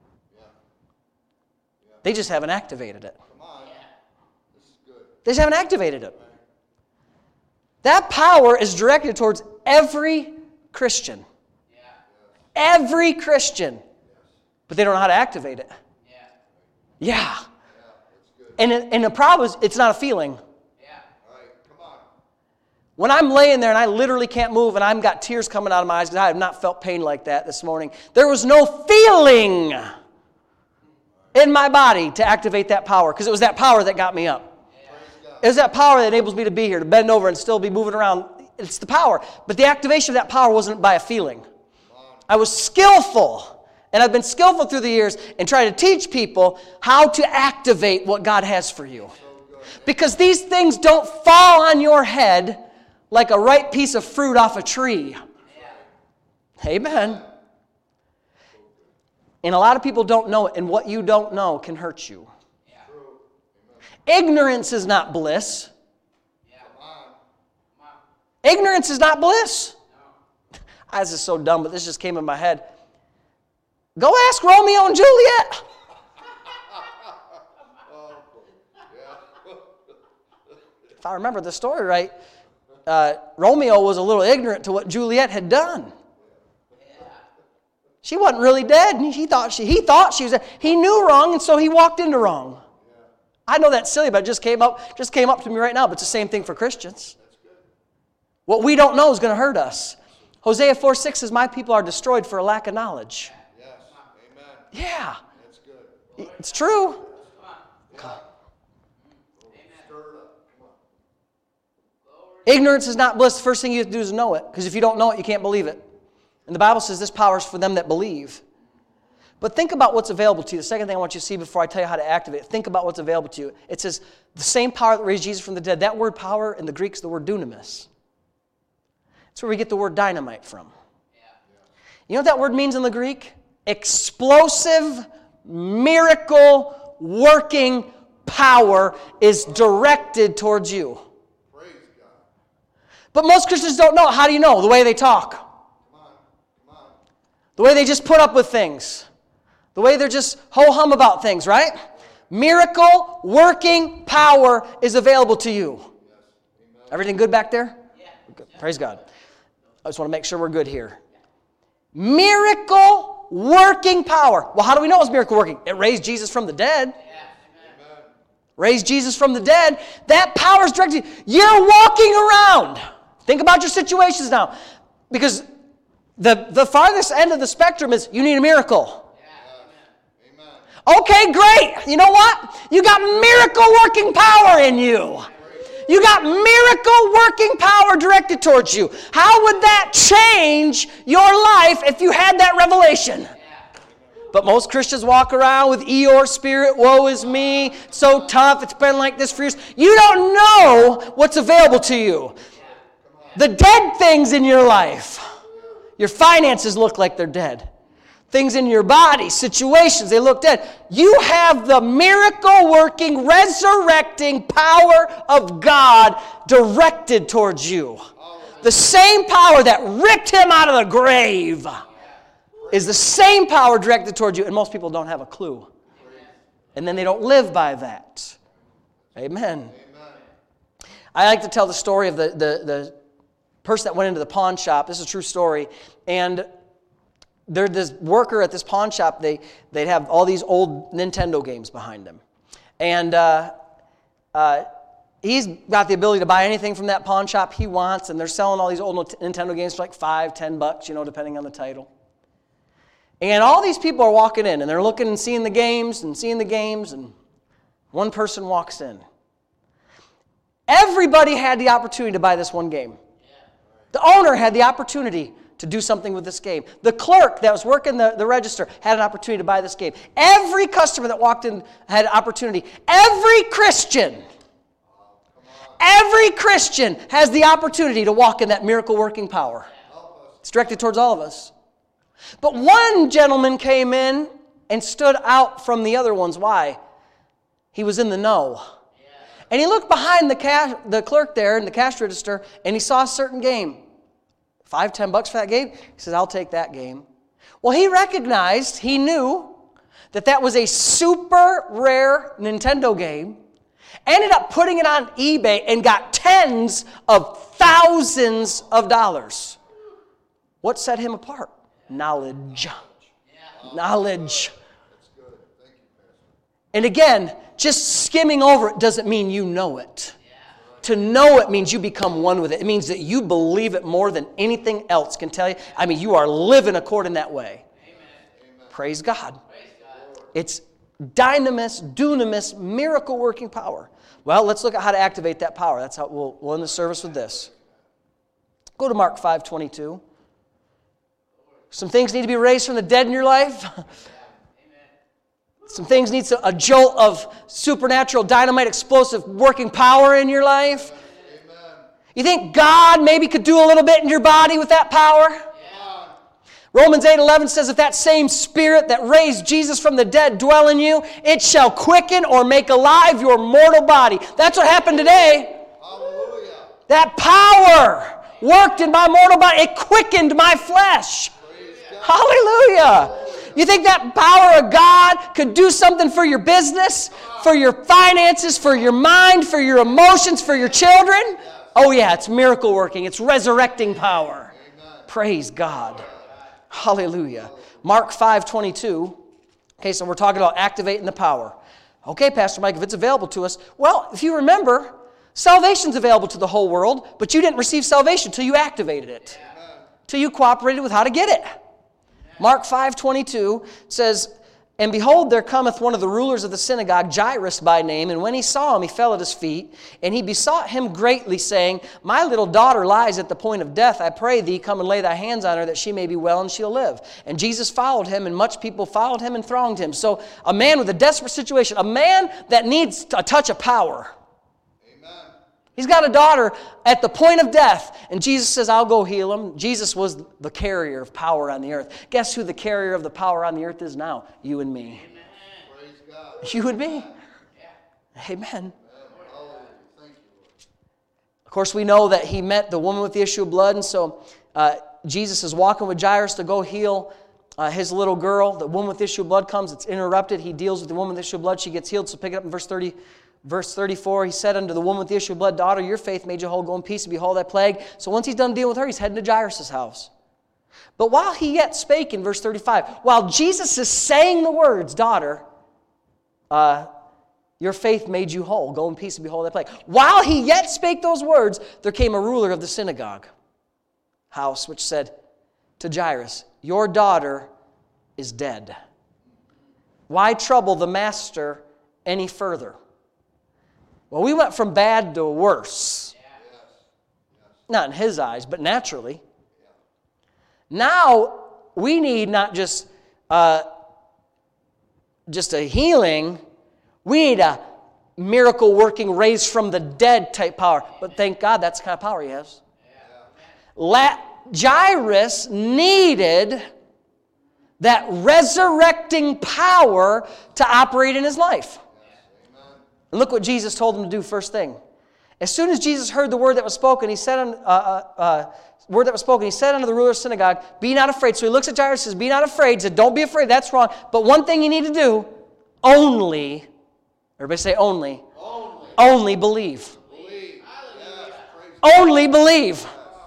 They just haven't activated it. Come on. This is good. They just haven't activated it. That power is directed towards every Christian. Every Christian. But they don't know how to activate it. Yeah. And the problem is, it's not a feeling. All right. Come on. When I'm laying there and I literally can't move and I've got tears coming out of my eyes because I have not felt pain like that this morning, there was no feeling in my body to activate that power, because it was that power that got me up. It was that power that enables me to be here, to bend over and still be moving around. It's the power. But the activation of that power wasn't by a feeling. I was skillful, and I've been skillful through the years in trying to teach people how to activate what God has for you. Because these things don't fall on your head like a ripe piece of fruit off a tree. Amen. And a lot of people don't know it, and what you don't know can hurt you. Ignorance is not bliss. Ignorance is not bliss. This is so dumb, but this just came in my head. Go ask Romeo and Juliet. If I remember the story right, Romeo was a little ignorant to what Juliet had done. She wasn't really dead, and he thought she was dead. He knew wrong, and so he walked into wrong. I know that's silly, but it just came up to me right now, but it's the same thing for Christians. What we don't know is going to hurt us. Hosea 4:6 says, my people are destroyed for a lack of knowledge. Yes. Amen. Yeah. That's good. It's true. Stir it up. Come on. Ignorance is not bliss. The first thing you have to do is know it, because if you don't know it, you can't believe it. And the Bible says this power is for them that believe. But think about what's available to you. The second thing I want you to see before I tell you how to activate it, think about what's available to you. It says the same power that raised Jesus from the dead. That word power in the Greek is the word dunamis. That's where we get the word dynamite from. You know what that word means in the Greek? Explosive, miracle, working power is directed towards you. Praise God. But most Christians don't know. How do you know? The way they talk. Come on. The way they just put up with things. The way they're just ho-hum about things, right? Miracle, working power is available to you. Everything good back there? Yeah. Good. Praise God. I just want to make sure we're good here. Miracle, working power. Well, how do we know it's miracle working? It raised Jesus from the dead. Yeah. Raised Jesus from the dead. That power is directed. You're walking around. Think about your situations now. Because the farthest end of the spectrum is you need a miracle. Okay, great. You know what? You got miracle working power in you. You got miracle working power directed towards you. How would that change your life if you had that revelation? But most Christians walk around with Eeyore spirit, woe is me, so tough, it's been like this for years. You don't know what's available to you. The dead things in your life. Your finances look like they're dead. Things in your body, situations, they look dead. You have the miracle-working, resurrecting power of God directed towards you. The same power that ripped him out of the grave is the same power directed towards you, and most people don't have a clue. And then they don't live by that. Amen. I like to tell the story of the person that went into the pawn shop. This is a true story. And there's this worker at this pawn shop, they'd have all these old Nintendo games behind him. And he's got the ability to buy anything from that pawn shop he wants, and they're selling all these old Nintendo games for like $5-10, depending on the title. And all these people are walking in, and they're looking and seeing the games, and one person walks in. Everybody had the opportunity to buy this one game. The owner had the opportunity to do something with this game. The clerk that was working the register had an opportunity to buy this game. Every customer that walked in had an opportunity. Every Christian has the opportunity to walk in that miracle working power. It's directed towards all of us. But one gentleman came in and stood out from the other ones. Why? He was in the know. And he looked behind the clerk there in the cash register, and he saw a certain game. $5-10 for that game? He says, I'll take that game. Well, he knew that was a super rare Nintendo game, ended up putting it on eBay and got tens of thousands of dollars. What set him apart? Knowledge. Knowledge. And again, just skimming over it doesn't mean you know it. To know it means you become one with it. It means that you believe it more than anything else can tell you. I mean, you are living according that way. Amen. Praise God. It's dunamis, miracle-working power. Well, let's look at how to activate that power. That's how we'll end the service with this. Go to Mark 5:22. Some things need to be raised from the dead in your life. Some things need a jolt of supernatural, dynamite, explosive working power in your life. Amen. You think God maybe could do a little bit in your body with that power? Yeah. Romans 8:11 says, if that same Spirit that raised Jesus from the dead dwell in you, it shall quicken or make alive your mortal body. That's what happened today. Hallelujah. That power worked in my mortal body. It quickened my flesh. Hallelujah. You think that power of God could do something for your business, for your finances, for your mind, for your emotions, for your children? Oh yeah, it's miracle working. It's resurrecting power. Praise God. Hallelujah. Mark 5:22. Okay, so we're talking about activating the power. Okay, Pastor Mike, if it's available to us. Well, if you remember, salvation's available to the whole world, but you didn't receive salvation until you activated it. Till you cooperated with how to get it. Mark 5:22 says, "And behold, there cometh one of the rulers of the synagogue, Jairus by name, and when he saw him, he fell at his feet, and he besought him greatly, saying, My little daughter lies at the point of death. I pray thee, come and lay thy hands on her, that she may be well, and she'll live. And Jesus followed him, and much people followed him and thronged him." So a man with a desperate situation, a man that needs a touch of power. He's got a daughter at the point of death, and Jesus says, I'll go heal him. Jesus was the carrier of power on the earth. Guess who the carrier of the power on the earth is now? You and me. Praise God. You and me. Amen. Of course, we know that he met the woman with the issue of blood, and so Jesus is walking with Jairus to go heal his little girl. The woman with the issue of blood comes. It's interrupted. He deals with the woman with the issue of blood. She gets healed. So pick it up in verse 30. Verse 34, he said unto the woman with the issue of blood, Daughter, your faith made you whole. Go in peace and behold that plague. So once he's done dealing with her, he's heading to Jairus' house. But while he yet spake, in verse 35, while Jesus is saying the words, Daughter, your faith made you whole. Go in peace and behold that plague. While he yet spake those words, there came a ruler of the synagogue house, which said to Jairus, Your daughter is dead. Why trouble the master any further? Well, we went from bad to worse. Not in his eyes, but naturally. Now, we need not just a healing. We need a miracle-working, raised from the dead type power. But thank God that's the kind of power he has. Jairus needed that resurrecting power to operate in his life. And look what Jesus told him to do first thing. As soon as Jesus heard the word that was spoken, he said unto the ruler of the synagogue, Be not afraid. So he looks at Jairus and says, Be not afraid. He said, Don't be afraid. That's wrong. But one thing you need to do, only, everybody say only. Only believe. Only believe.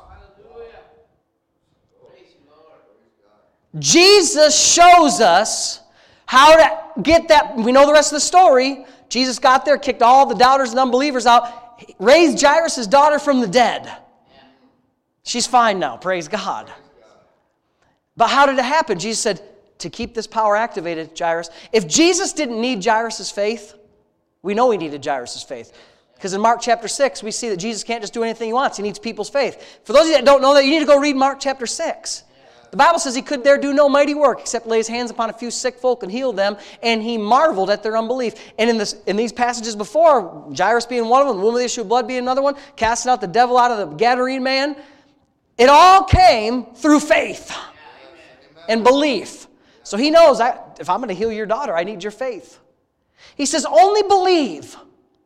Jesus shows us how to get that. We know the rest of the story. Jesus got there, kicked all the doubters and unbelievers out, raised Jairus' daughter from the dead. She's fine now, praise God. But how did it happen? Jesus said, to keep this power activated, Jairus. If Jesus didn't need Jairus' faith, we know he needed Jairus' faith. Because in Mark chapter 6, we see that Jesus can't just do anything he wants. He needs people's faith. For those of you that don't know that, you need to go read Mark chapter 6. The Bible says he could there do no mighty work except lay his hands upon a few sick folk and heal them, and he marveled at their unbelief. And in these passages before, Jairus being one of them, the woman with the issue of blood being another one, casting out the devil out of the Gadarene man, it all came through faith and belief. So he knows, if I'm going to heal your daughter, I need your faith. He says, only believe.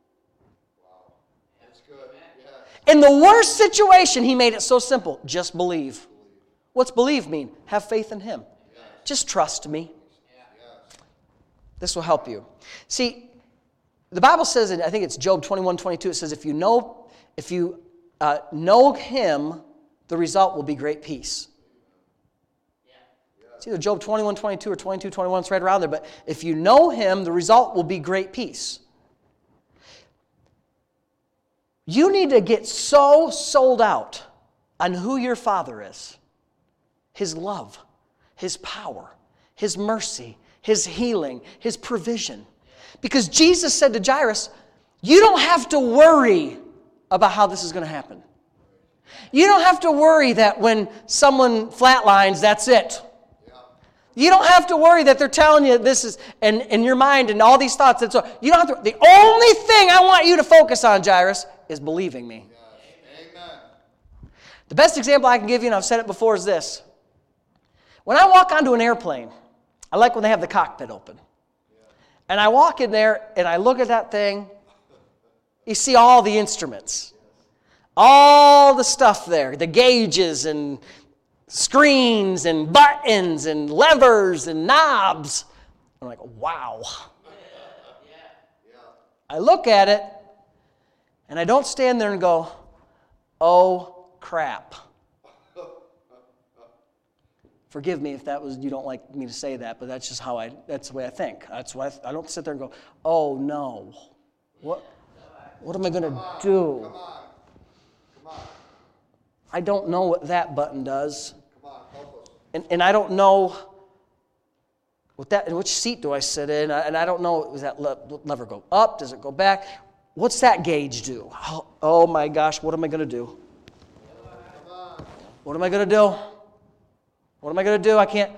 In the worst situation, he made it so simple. Just believe. What's believe mean? Have faith in him. Just trust me. This will help you. See, the Bible says, and I think it's Job 21:22, it says, if you know him, the result will be great peace. It's either Job 21:22 or 22:21, it's right around there, but if you know him, the result will be great peace. You need to get so sold out on who your Father is. His love, his power, his mercy, his healing, his provision. Because Jesus said to Jairus, you don't have to worry about how this is going to happen. You don't have to worry that when someone flatlines, that's it. You don't have to worry that they're telling you this is, and in your mind and all these thoughts. That's all. You don't have to. The only thing I want you to focus on, Jairus, is believing me. Amen. The best example I can give you, and I've said it before, is this. When I walk onto an airplane, I like when they have the cockpit open. And I walk in there and I look at that thing. You see all the instruments. All the stuff there. The gauges and screens and buttons and levers and knobs. I'm like, wow. I look at it and I don't stand there and go, oh crap. Forgive me if you don't like me to say that, but that's just that's the way I think. That's why I don't sit there and go, oh no, what am I going to do? Come on. I don't know what that button does. Come on, help us. And I don't know which seat do I sit in, and I don't know, does that lever go up? Does it go back? What's that gauge do? Oh my gosh, what am I going to do? Come on. What am I going to do? What am I going to do? I can't.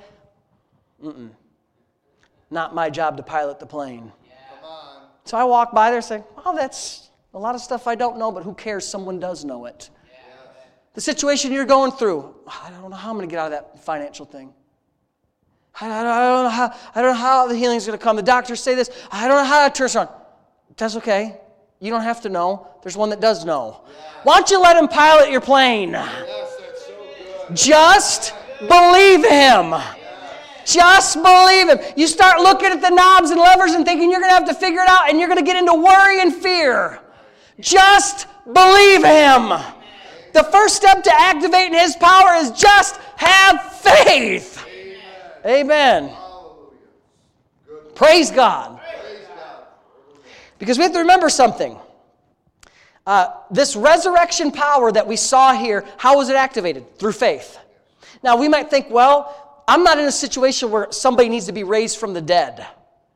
Not my job to pilot the plane. Come on. So I walk by there saying, oh, that's a lot of stuff I don't know, but who cares? Someone does know it. Yes. The situation you're going through, I don't know how I'm going to get out of that financial thing. I don't know how the healing's going to come. The doctors say this. I don't know how to turn it around. That's okay. You don't have to know. There's one that does know. Yeah. Why don't you let him pilot your plane? Yes, that's so good. Just believe him. Just believe him. You start looking at the knobs and levers and thinking you're going to have to figure it out, and you're going to get into worry and fear. Just believe him. The first step to activating his power is just have faith. Amen. Hallelujah. Good. Praise God. Praise God. Because we have to remember something. This resurrection power that we saw here, how was it activated? Through faith. Now, we might think, well, I'm not in a situation where somebody needs to be raised from the dead.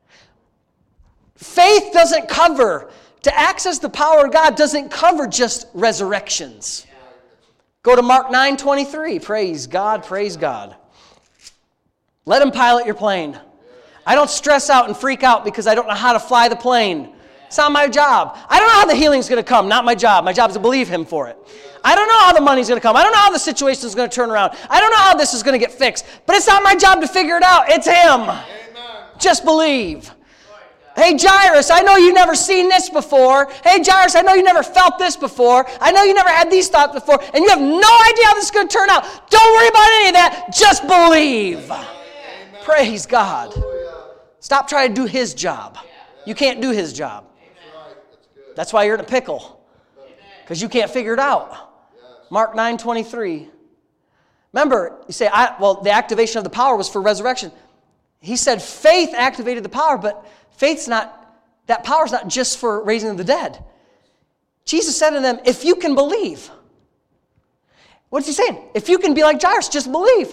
Faith doesn't cover, to access the power of God doesn't cover just resurrections. Go to Mark 9:23. Praise God, praise God. Let him pilot your plane. I don't stress out and freak out because I don't know how to fly the plane. It's not my job. I don't know how the healing's going to come. Not my job. My job is to believe him for it. I don't know how the money's going to come. I don't know how the situation is going to turn around. I don't know how this is going to get fixed. But it's not my job to figure it out. It's him. Amen. Just believe. Hey, Jairus, I know you've never seen this before. Hey, Jairus, I know you never felt this before. I know you never had these thoughts before. And you have no idea how this is going to turn out. Don't worry about any of that. Just believe. Amen. Praise God. Hallelujah. Stop trying to do his job. You can't do his job. That's right. That's good. That's why you're in a pickle. Because you can't figure it out. Mark 9:23. Remember, you say, the activation of the power was for resurrection. He said faith activated the power, but that power's not just for raising the dead. Jesus said to them, if you can believe. What's he saying? If you can be like Jairus, just believe.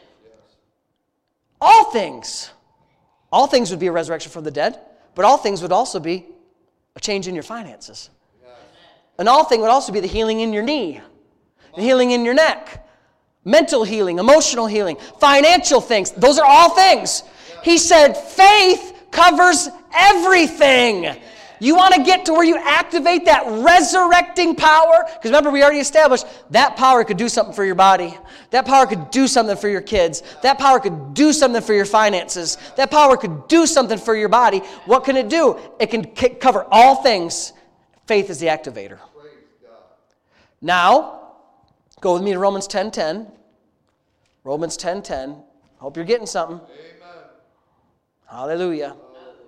All things would be a resurrection from the dead, but all things would also be a change in your finances. And all thing would also be the healing in your knee, the healing in your neck, mental healing, emotional healing, financial things. Those are all things. He said faith covers everything. You want to get to where you activate that resurrecting power? Because remember, we already established that power could do something for your body. That power could do something for your kids. That power could do something for your finances. That power could do something for your body. What can it do? It can cover all things. Faith is the activator. Praise God. Now, go with me to Romans 10:10. Romans 10:10. Hope you're getting something. Amen. Hallelujah. Hallelujah.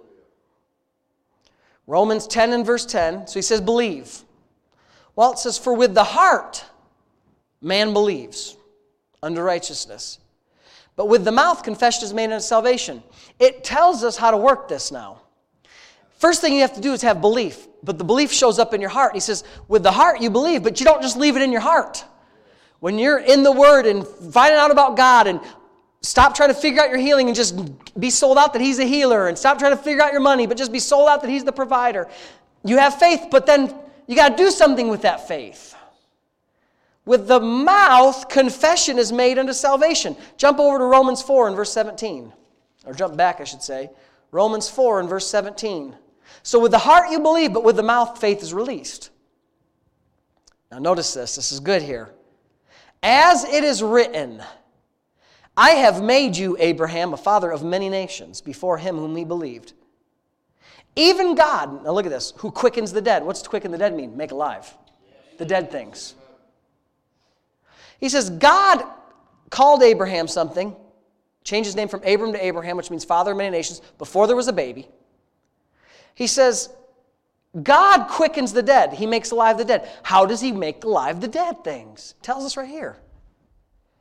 Romans 10 and verse 10. So he says, believe. Well, it says, for with the heart man believes unto righteousness, but with the mouth confession is made unto salvation. It tells us how to work this now. First thing you have to do is have belief, but the belief shows up in your heart. He says, with the heart you believe, but you don't just leave it in your heart. When you're in the Word and finding out about God and stop trying to figure out your healing and just be sold out that He's a healer, and stop trying to figure out your money, but just be sold out that He's the provider. You have faith, but then you got to do something with that faith. With the mouth, confession is made unto salvation. Jump over to Romans 4 and verse 17. Or jump back, I should say. Romans 4 and verse 17. So with the heart you believe, but with the mouth faith is released. Now notice this. This is good here. As it is written, I have made you, Abraham, a father of many nations, before him whom he believed. Even God, now look at this, who quickens the dead. What's to quicken the dead mean? Make alive. The dead things. He says, God called Abraham something, changed his name from Abram to Abraham, which means father of many nations, before there was a baby. He says, God quickens the dead. He makes alive the dead. How does he make alive the dead things? It tells us right here.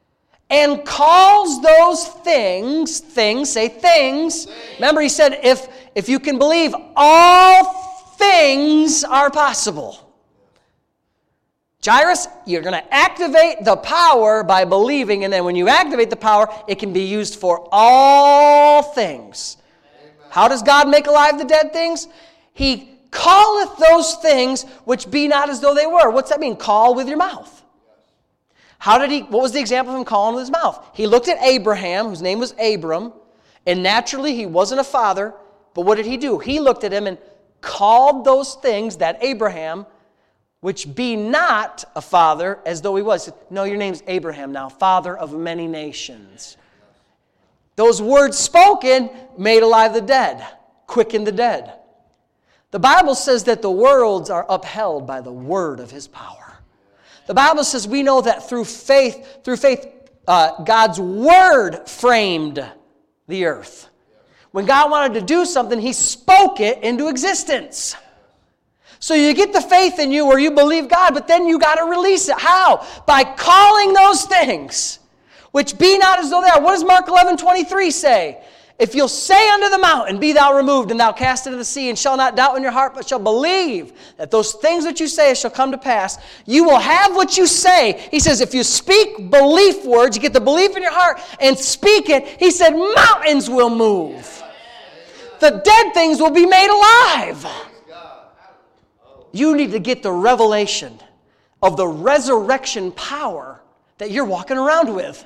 and calls those things, say things. Remember, he said, if you can believe, all things are possible. Jairus, you're going to activate the power by believing, and then when you activate the power, it can be used for all things. Amen. How does God make alive the dead things? He calleth those things which be not as though they were. What's that mean? Call with your mouth. What was the example of him calling with his mouth? He looked at Abraham, whose name was Abram, and naturally he wasn't a father, but what did he do? He looked at him and called those things, that Abraham, which be not a father, as though he was. No, your name's Abraham now, father of many nations. Those words spoken made alive the dead, quickened the dead. The Bible says that the worlds are upheld by the word of his power. The Bible says we know that through faith, God's word framed the earth. When God wanted to do something, he spoke it into existence. So you get the faith in you where you believe God, but then you got to release it. How? By calling those things, which be not as though they are. What does Mark 11:23 say? If you'll say unto the mountain, be thou removed, and thou cast into the sea, and shall not doubt in your heart, but shall believe that those things that you say shall come to pass, you will have what you say. He says, if you speak belief words, you get the belief in your heart and speak it, he said, mountains will move. The dead things will be made alive. You need to get the revelation of the resurrection power that you're walking around with.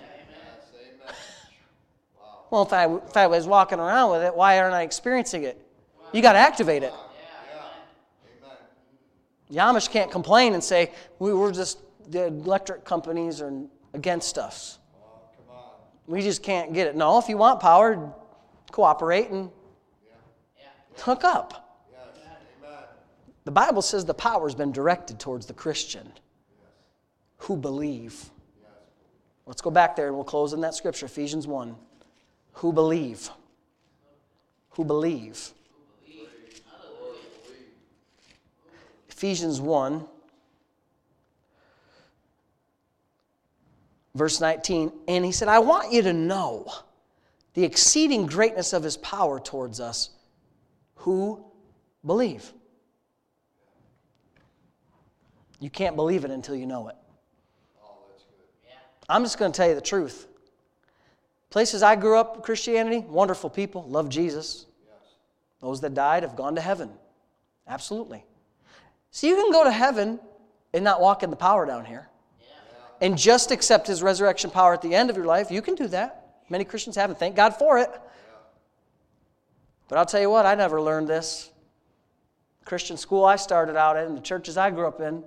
Well, if I was walking around with it, why aren't I experiencing it? You got to activate it. The Amish can't complain and say, we're just, the electric companies are against us. We just can't get it. No, if you want power, cooperate and hook up. The Bible says the power has been directed towards the Christian who believe. Let's go back there and we'll close in that scripture, Ephesians 1. Who believe? Who believe? Ephesians 1, verse 19. And he said, I want you to know the exceeding greatness of his power towards us who believe. You can't believe it until you know it. I'm just going to tell you the truth. Places I grew up in Christianity, wonderful people, love Jesus. Those that died have gone to heaven. Absolutely. So you can go to heaven and not walk in the power down here. And just accept his resurrection power at the end of your life. You can do that. Many Christians haven't. Thank God for it. But I'll tell you what, I never learned this. Christian school I started out in, the churches I grew up in,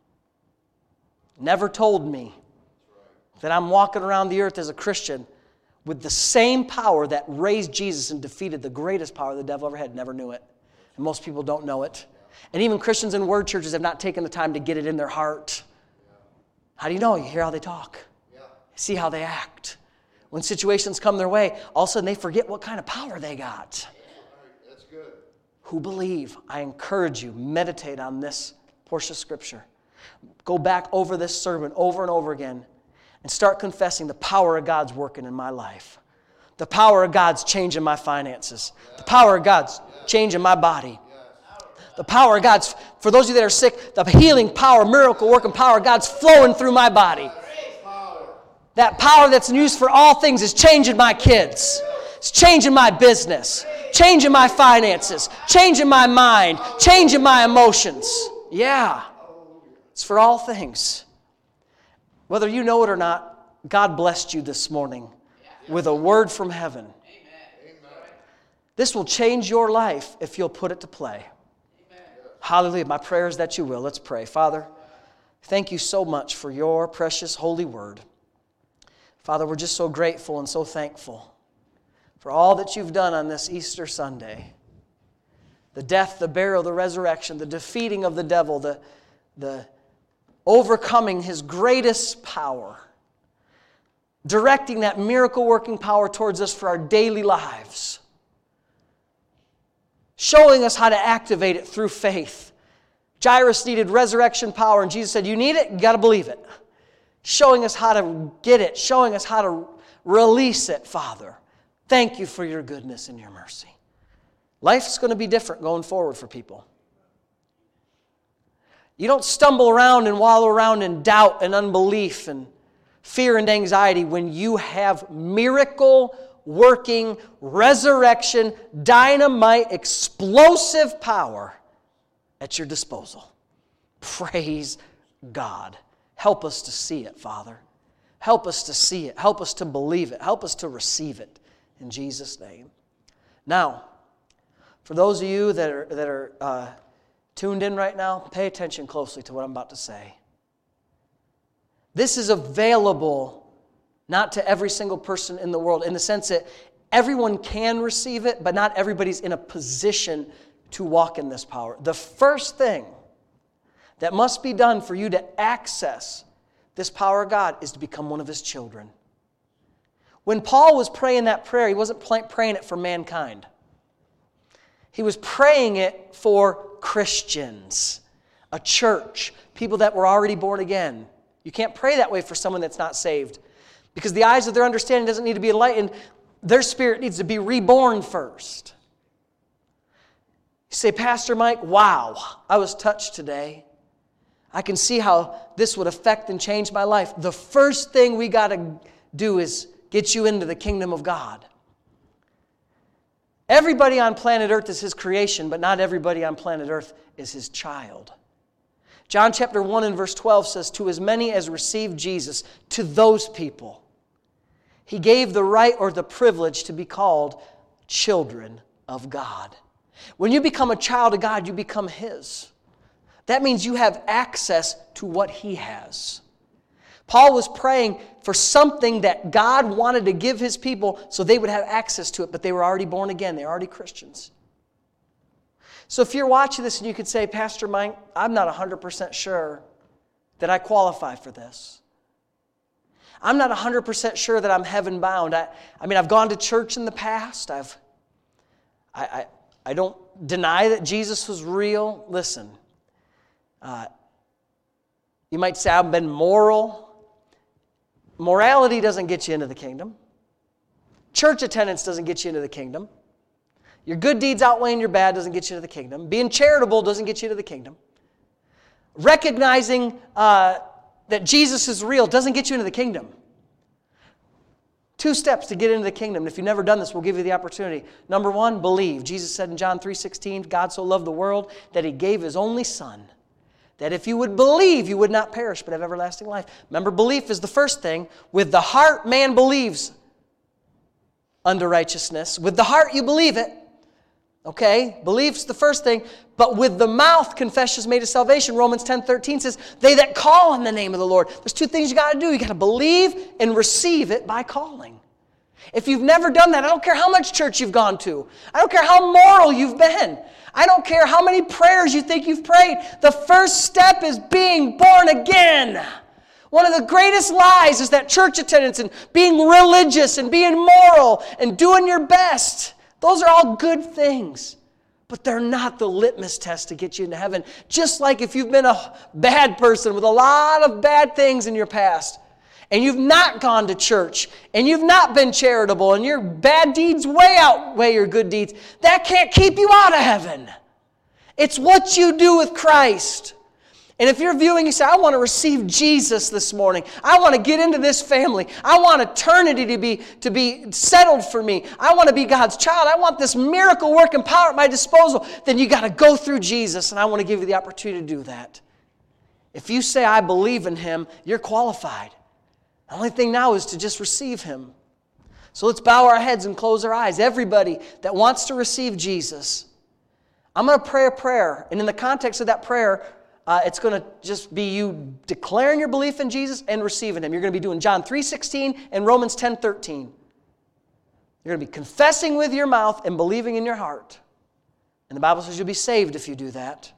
never told me that I'm walking around the earth as a Christian with the same power that raised Jesus and defeated the greatest power the devil ever had. Never knew it. And most people don't know it. And even Christians in word churches have not taken the time to get it in their heart. How do you know? You hear how they talk. You see how they act. When situations come their way, all of a sudden they forget what kind of power they got. That's good. Who believe, I encourage you, meditate on this portion of Scripture. Go back over this sermon over and over again. And start confessing the power of God's working in my life. The power of God's changing my finances. The power of God's changing my body. The power of God's, for those of you that are sick, the healing power, miracle working power of God's flowing through my body. That power that's used for all things is changing my kids. It's changing my business. Changing my finances. Changing my mind. Changing my emotions. Yeah. It's for all things. Whether you know it or not, God blessed you this morning with a word from heaven. This will change your life if you'll put it to play. Hallelujah. My prayer is that you will. Let's pray. Father, thank you so much for your precious holy word. Father, we're just so grateful and so thankful for all that you've done on this Easter Sunday. The death, the burial, the resurrection, the defeating of the devil, the overcoming his greatest power, directing that miracle-working power towards us for our daily lives, showing us how to activate it through faith. Jairus needed resurrection power, and Jesus said, you need it, you got to believe it. showing us how to get it, showing us how to release it, Father. Thank you for your goodness and your mercy. Life's going to be different going forward for people. You don't stumble around and wallow around in doubt and unbelief and fear and anxiety when you have miracle-working, resurrection, dynamite, explosive power at your disposal. Praise God. Help us to see it, Father. Help us to see it. Help us to believe it. Help us to receive it. In Jesus' name. Now, for those of you that are tuned in right now, pay attention closely to what I'm about to say. This is available not to every single person in the world, in the sense that everyone can receive it, but not everybody's in a position to walk in this power. The first thing that must be done for you to access this power of God is to become one of His children. When Paul was praying that prayer, he wasn't praying it for mankind. He was praying it for Christians, a church, people that were already born again. You can't pray that way for someone that's not saved, because the eyes of their understanding doesn't need to be enlightened. Their spirit needs to be reborn first. You say, Pastor Mike, wow, I was touched today. I can see how this would affect and change my life. The first thing we got to do is get you into the kingdom of God. Everybody on planet Earth is His creation, but not everybody on planet Earth is His child. John chapter 1 and verse 12 says, to as many as received Jesus, to those people, He gave the right or the privilege to be called children of God. When you become a child of God, you become His. That means you have access to what He has. Paul was praying for something that God wanted to give His people so they would have access to it, but they were already born again. They were already Christians. So if you're watching this and you could say, Pastor Mike, I'm not 100% sure that I qualify for this. I'm not 100% sure that I'm heaven bound. I mean, I've gone to church in the past. I don't deny that Jesus was real. Listen, you might say I've been moral. Morality doesn't get you into the kingdom. Church attendance doesn't get you into the kingdom. Your good deeds outweighing your bad doesn't get you into the kingdom. Being charitable doesn't get you into the kingdom. Recognizing that Jesus is real doesn't get you into the kingdom. 2 steps to get into the kingdom. And if you've never done this, we'll give you the opportunity. Number 1, believe. Jesus said in John 3:16, God so loved the world that He gave His only Son, that if you would believe, you would not perish but have everlasting life. Remember, belief is the first thing. With the heart, man believes unto righteousness. With the heart, you believe it. Okay? Belief's the first thing. But with the mouth, confession is made to salvation. Romans 10:13 says, they that call on the name of the Lord. There's 2 things you got to do. You got to believe and receive it by calling. If you've never done that, I don't care how much church you've gone to. I don't care how moral you've been. I don't care how many prayers you think you've prayed. The first step is being born again. One of the greatest lies is that church attendance and being religious and being moral and doing your best, those are all good things. But they're not the litmus test to get you into heaven. Just like if you've been a bad person with a lot of bad things in your past, and you've not gone to church, and you've not been charitable, and your bad deeds way outweigh your good deeds, that can't keep you out of heaven. It's what you do with Christ. And if you're viewing, you say, I want to receive Jesus this morning. I want to get into this family. I want eternity to be settled for me. I want to be God's child. I want this miracle working power at my disposal. Then you got to go through Jesus, and I want to give you the opportunity to do that. If you say, I believe in Him, you're qualified. The only thing now is to just receive Him. So let's bow our heads and close our eyes. Everybody that wants to receive Jesus, I'm going to pray a prayer. And in the context of that prayer, it's going to just be you declaring your belief in Jesus and receiving Him. You're going to be doing John 3:16 and Romans 10:13. You're going to be confessing with your mouth and believing in your heart. And the Bible says you'll be saved if you do that.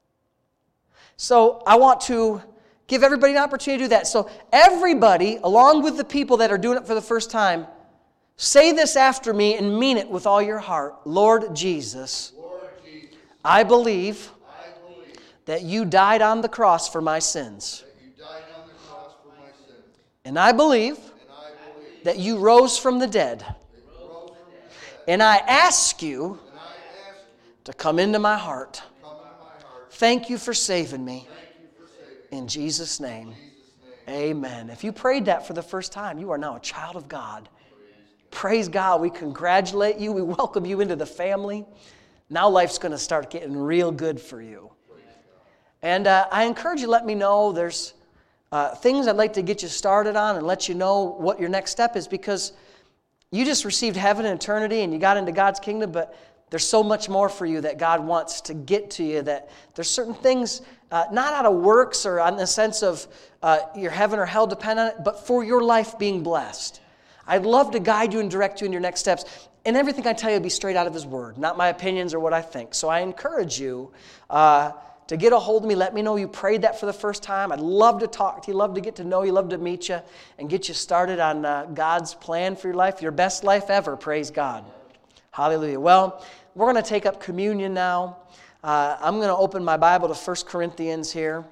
So I want to give everybody an opportunity to do that. So everybody, along with the people that are doing it for the first time, say this after me and mean it with all your heart. Lord Jesus, I believe that You died on the cross for my sins. And I believe that you rose from the dead. And I ask you to come into my heart. Thank you for saving me. In Jesus' name, amen. If you prayed that for the first time, you are now a child of God. Praise God. We congratulate you. We welcome you into the family. Now life's going to start getting real good for you. And I encourage you to let me know. There's things I'd like to get you started on and let you know what your next step is, because you just received heaven and eternity and you got into God's kingdom, but there's so much more for you that God wants to get to you, that there's certain things, not out of works or in the sense of your heaven or hell depend on it, but for your life being blessed. I'd love to guide you and direct you in your next steps. And everything I tell you will be straight out of His Word, not my opinions or what I think. So I encourage you to get a hold of me. Let me know you prayed that for the first time. I'd love to talk to you, love to get to know you, love to meet you, and get you started on God's plan for your life, your best life ever. Praise God. Hallelujah. Well, we're going to take up communion now. I'm going to open my Bible to 1 Corinthians here.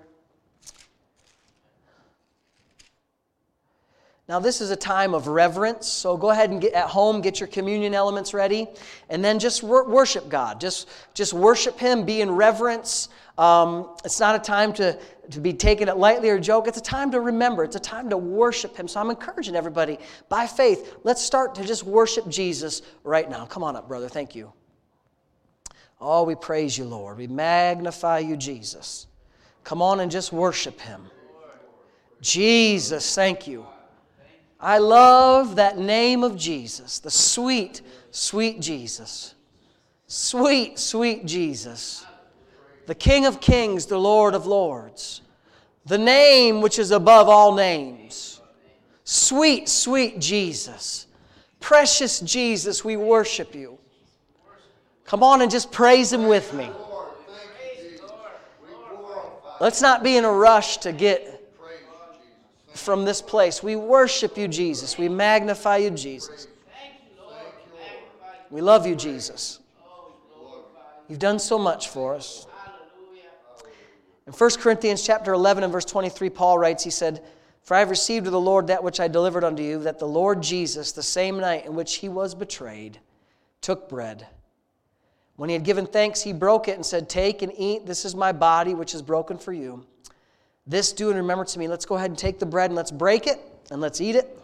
Now, this is a time of reverence, so go ahead and get at home, get your communion elements ready, and then just worship God. Just worship Him, be in reverence. It's not a time to be taken it lightly or joke. It's a time to remember. It's a time to worship Him. So I'm encouraging everybody, by faith, let's start to just worship Jesus right now. Come on up, brother. Thank you. Oh, we praise you, Lord. We magnify you, Jesus. Come on and just worship Him. Jesus, thank you. I love that name of Jesus, the sweet, sweet Jesus. Sweet, sweet Jesus. The King of kings, the Lord of lords. The name which is above all names. Sweet, sweet Jesus. Precious Jesus, we worship you. Come on and just praise Him with me. Let's not be in a rush to get from this place. We worship you, Jesus. We magnify you, Jesus. We love you, Jesus. You've done so much for us. In 1 Corinthians chapter 11 and verse 23, Paul writes, he said, "For I have received of the Lord that which I delivered unto you, that the Lord Jesus, the same night in which He was betrayed, took bread. When He had given thanks, He broke it and said, 'Take and eat. This is my body, which is broken for you. This do in remembrance of me.'" Let's go ahead and take the bread and let's break it and let's eat it.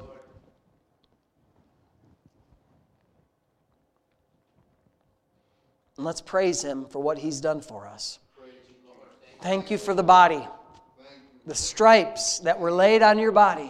And let's praise Him for what He's done for us. Thank you for the body. The stripes that were laid on your body.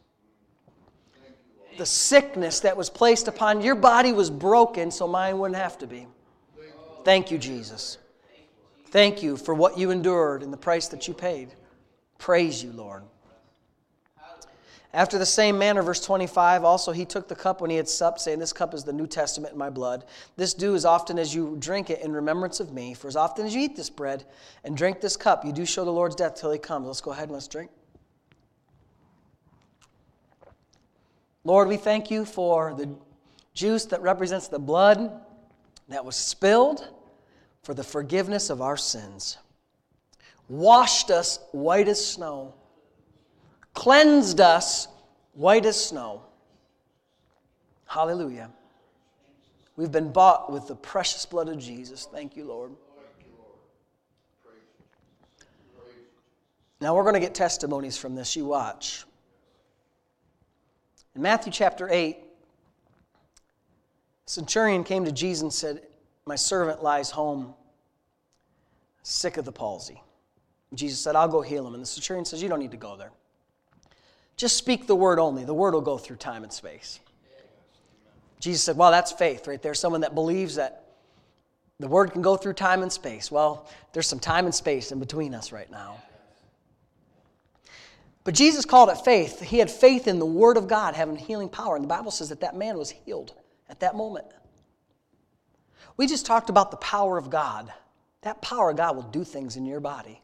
The sickness that was placed upon your body was broken so mine wouldn't have to be. Thank you, Jesus. Thank you for what you endured and the price that you paid. Praise you, Lord. After the same manner, verse 25, also He took the cup when He had supped, saying, "This cup is the New Testament in my blood. This do as often as you drink it in remembrance of me. For as often as you eat this bread and drink this cup, you do show the Lord's death till He comes." Let's go ahead and let's drink. Lord, we thank you for the juice that represents the blood that was spilled for the forgiveness of our sins. Washed us white as snow. Cleansed us white as snow. Hallelujah. We've been bought with the precious blood of Jesus. Thank you, Lord. Now we're going to get testimonies from this. You watch. In Matthew chapter 8, a centurion came to Jesus and said, "My servant lies home, sick of the palsy." Jesus said, "I'll go heal him." And the centurion says, "You don't need to go there. Just speak the word only. The word will go through time and space." Jesus said, "Well, that's faith right there. Someone that believes that the word can go through time and space." Well, there's some time and space in between us right now. But Jesus called it faith. He had faith in the word of God having healing power. And the Bible says that that man was healed at that moment. We just talked about the power of God. That power of God will do things in your body.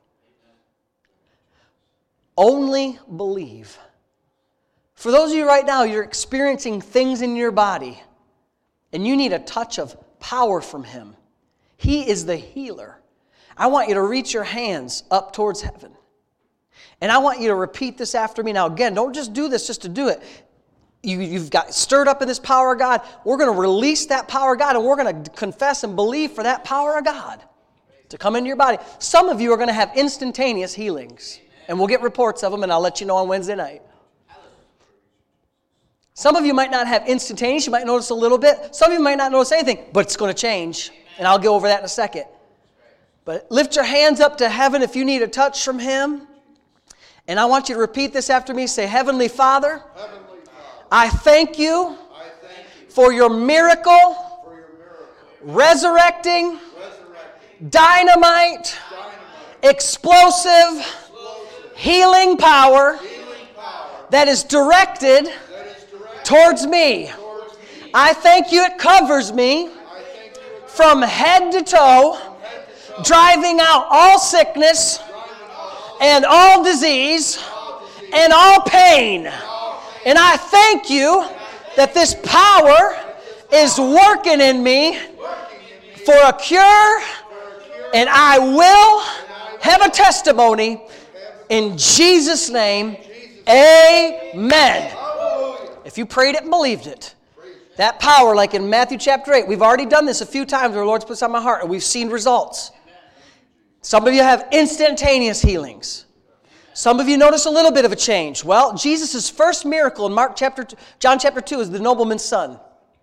Only believe. For those of you right now, you're experiencing things in your body, and you need a touch of power from Him. He is the healer. I want you to reach your hands up towards heaven. And I want you to repeat this after me. Now, again, don't just do this just to do it. You've got stirred up in this power of God. We're going to release that power of God, and we're going to confess and believe for that power of God to come into your body. Some of you are going to have instantaneous healings, and we'll get reports of them, and I'll let you know on Wednesday night. Some of you might not have instantaneous. You might notice a little bit. Some of you might not notice anything, but it's going to change, and I'll go over that in a second. But lift your hands up to heaven if you need a touch from Him. And I want you to repeat this after me. Say, Heavenly Father, I thank you for your miracle, resurrecting, dynamite, explosive, healing power that is directed towards me. I thank you it covers me from head to toe, driving out all sickness and all disease and all pain. And I thank you that this power is working in me for a cure, and I will have a testimony in Jesus' name. Amen. If you prayed it and believed it, that power, like in Matthew chapter 8, we've already done this a few times where the Lord's put this on my heart, and we've seen results. Some of you have instantaneous healings. Some of you notice a little bit of a change. Well, Jesus' first miracle in John chapter 2 is the nobleman's son.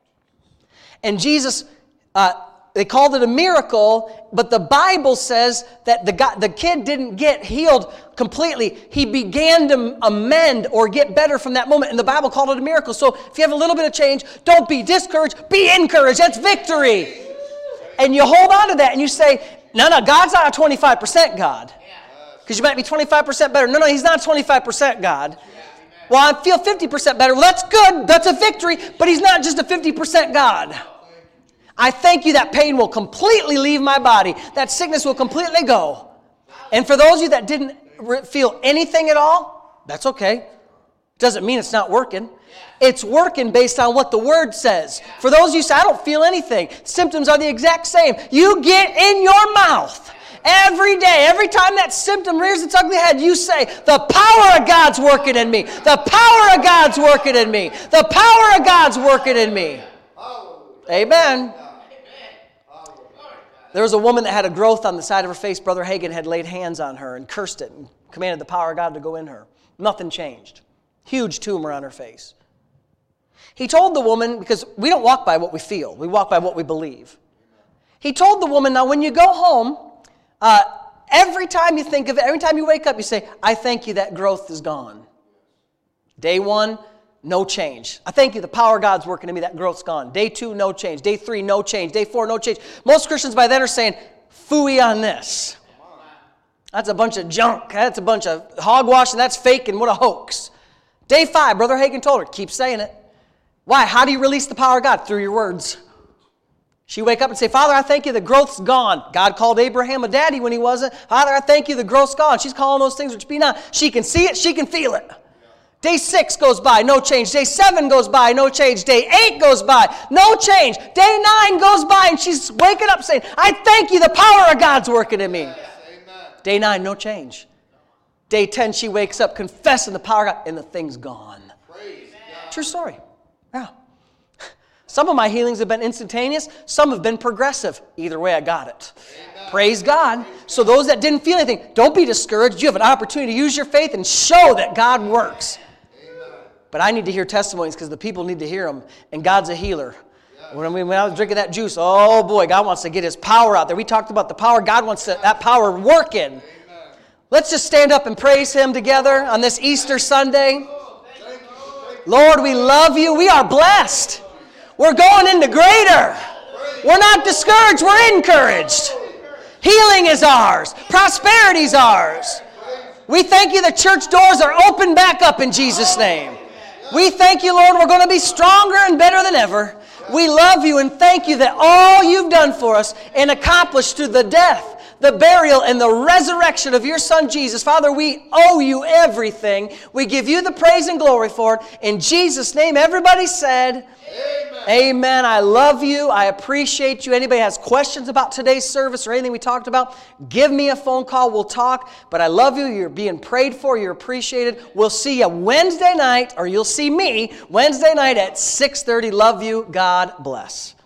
And Jesus, they called it a miracle, but the Bible says that the kid didn't get healed completely. He began to amend or get better from that moment, and the Bible called it a miracle. So if you have a little bit of change, don't be discouraged, be encouraged. That's victory. And you hold on to that and you say, no, God's not a 25% God. Because you might be 25% better. No, He's not a 25% God. Well, I feel 50% better. Well, that's good. That's a victory. But He's not just a 50% God. I thank you that pain will completely leave my body. That sickness will completely go. And for those of you that didn't feel anything at all, that's okay. Doesn't mean it's not working. It's working based on what the Word says. For those of you who say, I don't feel anything, symptoms are the exact same. You get in your mouth every day, every time that symptom rears its ugly head, you say, the power of God's working in me. The power of God's working in me. The power of God's working in me. Amen. There was a woman that had a growth on the side of her face. Brother Hagin had laid hands on her and cursed it and commanded the power of God to go in her. Nothing changed. Huge tumor on her face. He told the woman, because we don't walk by what we feel. We walk by what we believe. He told the woman, now when you go home, every time you think of it, every time you wake up, you say, I thank you that growth is gone. Day 1, no change. I thank you the power of God's working in me, that growth's gone. Day 2, no change. Day 3, no change. Day 4, no change. Most Christians by then are saying, phooey on this. That's a bunch of junk. That's a bunch of hogwash, and that's fake, and what a hoax. Day 5, Brother Hagin told her, keep saying it. Why? How do you release the power of God? Through your words. She wake up and say, Father, I thank you the growth's gone. God called Abraham a daddy when he wasn't. Father, I thank you the growth's gone. She's calling those things which be not. She can see it. She can feel it. Day 6 goes by, no change. Day 7 goes by, no change. Day 8 goes by, no change. Day 9 goes by, and she's waking up saying, I thank you the power of God's working in me. Yes, Day 9, no change. Day 10, she wakes up confessing the power of God, and the thing's gone. True story. Yeah. Some of my healings have been instantaneous. Some have been progressive. Either way, I got it. Amen. Praise God. So those that didn't feel anything, don't be discouraged. You have an opportunity to use your faith and show that God works. Amen. But I need to hear testimonies because the people need to hear them. And God's a healer. Yeah. When I was drinking that juice, oh boy, God wants to get His power out there. We talked about the power. God wants that power working. Amen. Let's just stand up and praise Him together on this Easter Sunday. Lord, we love you. We are blessed. We're going into greater. We're not discouraged. We're encouraged. Healing is ours. Prosperity is ours. We thank you the church doors are open back up in Jesus' name. We thank you, Lord, we're going to be stronger and better than ever. We love you and thank you that all you've done for us and accomplished through the death, the burial, and the resurrection of your Son Jesus. Father, we owe you everything. We give you the praise and glory for it. In Jesus' name, everybody said, Amen. Amen. I love you. I appreciate you. Anybody has questions about today's service or anything we talked about, give me a phone call. We'll talk. But I love you. You're being prayed for. You're appreciated. We'll see you Wednesday night, or you'll see me Wednesday night at 6:30. Love you. God bless.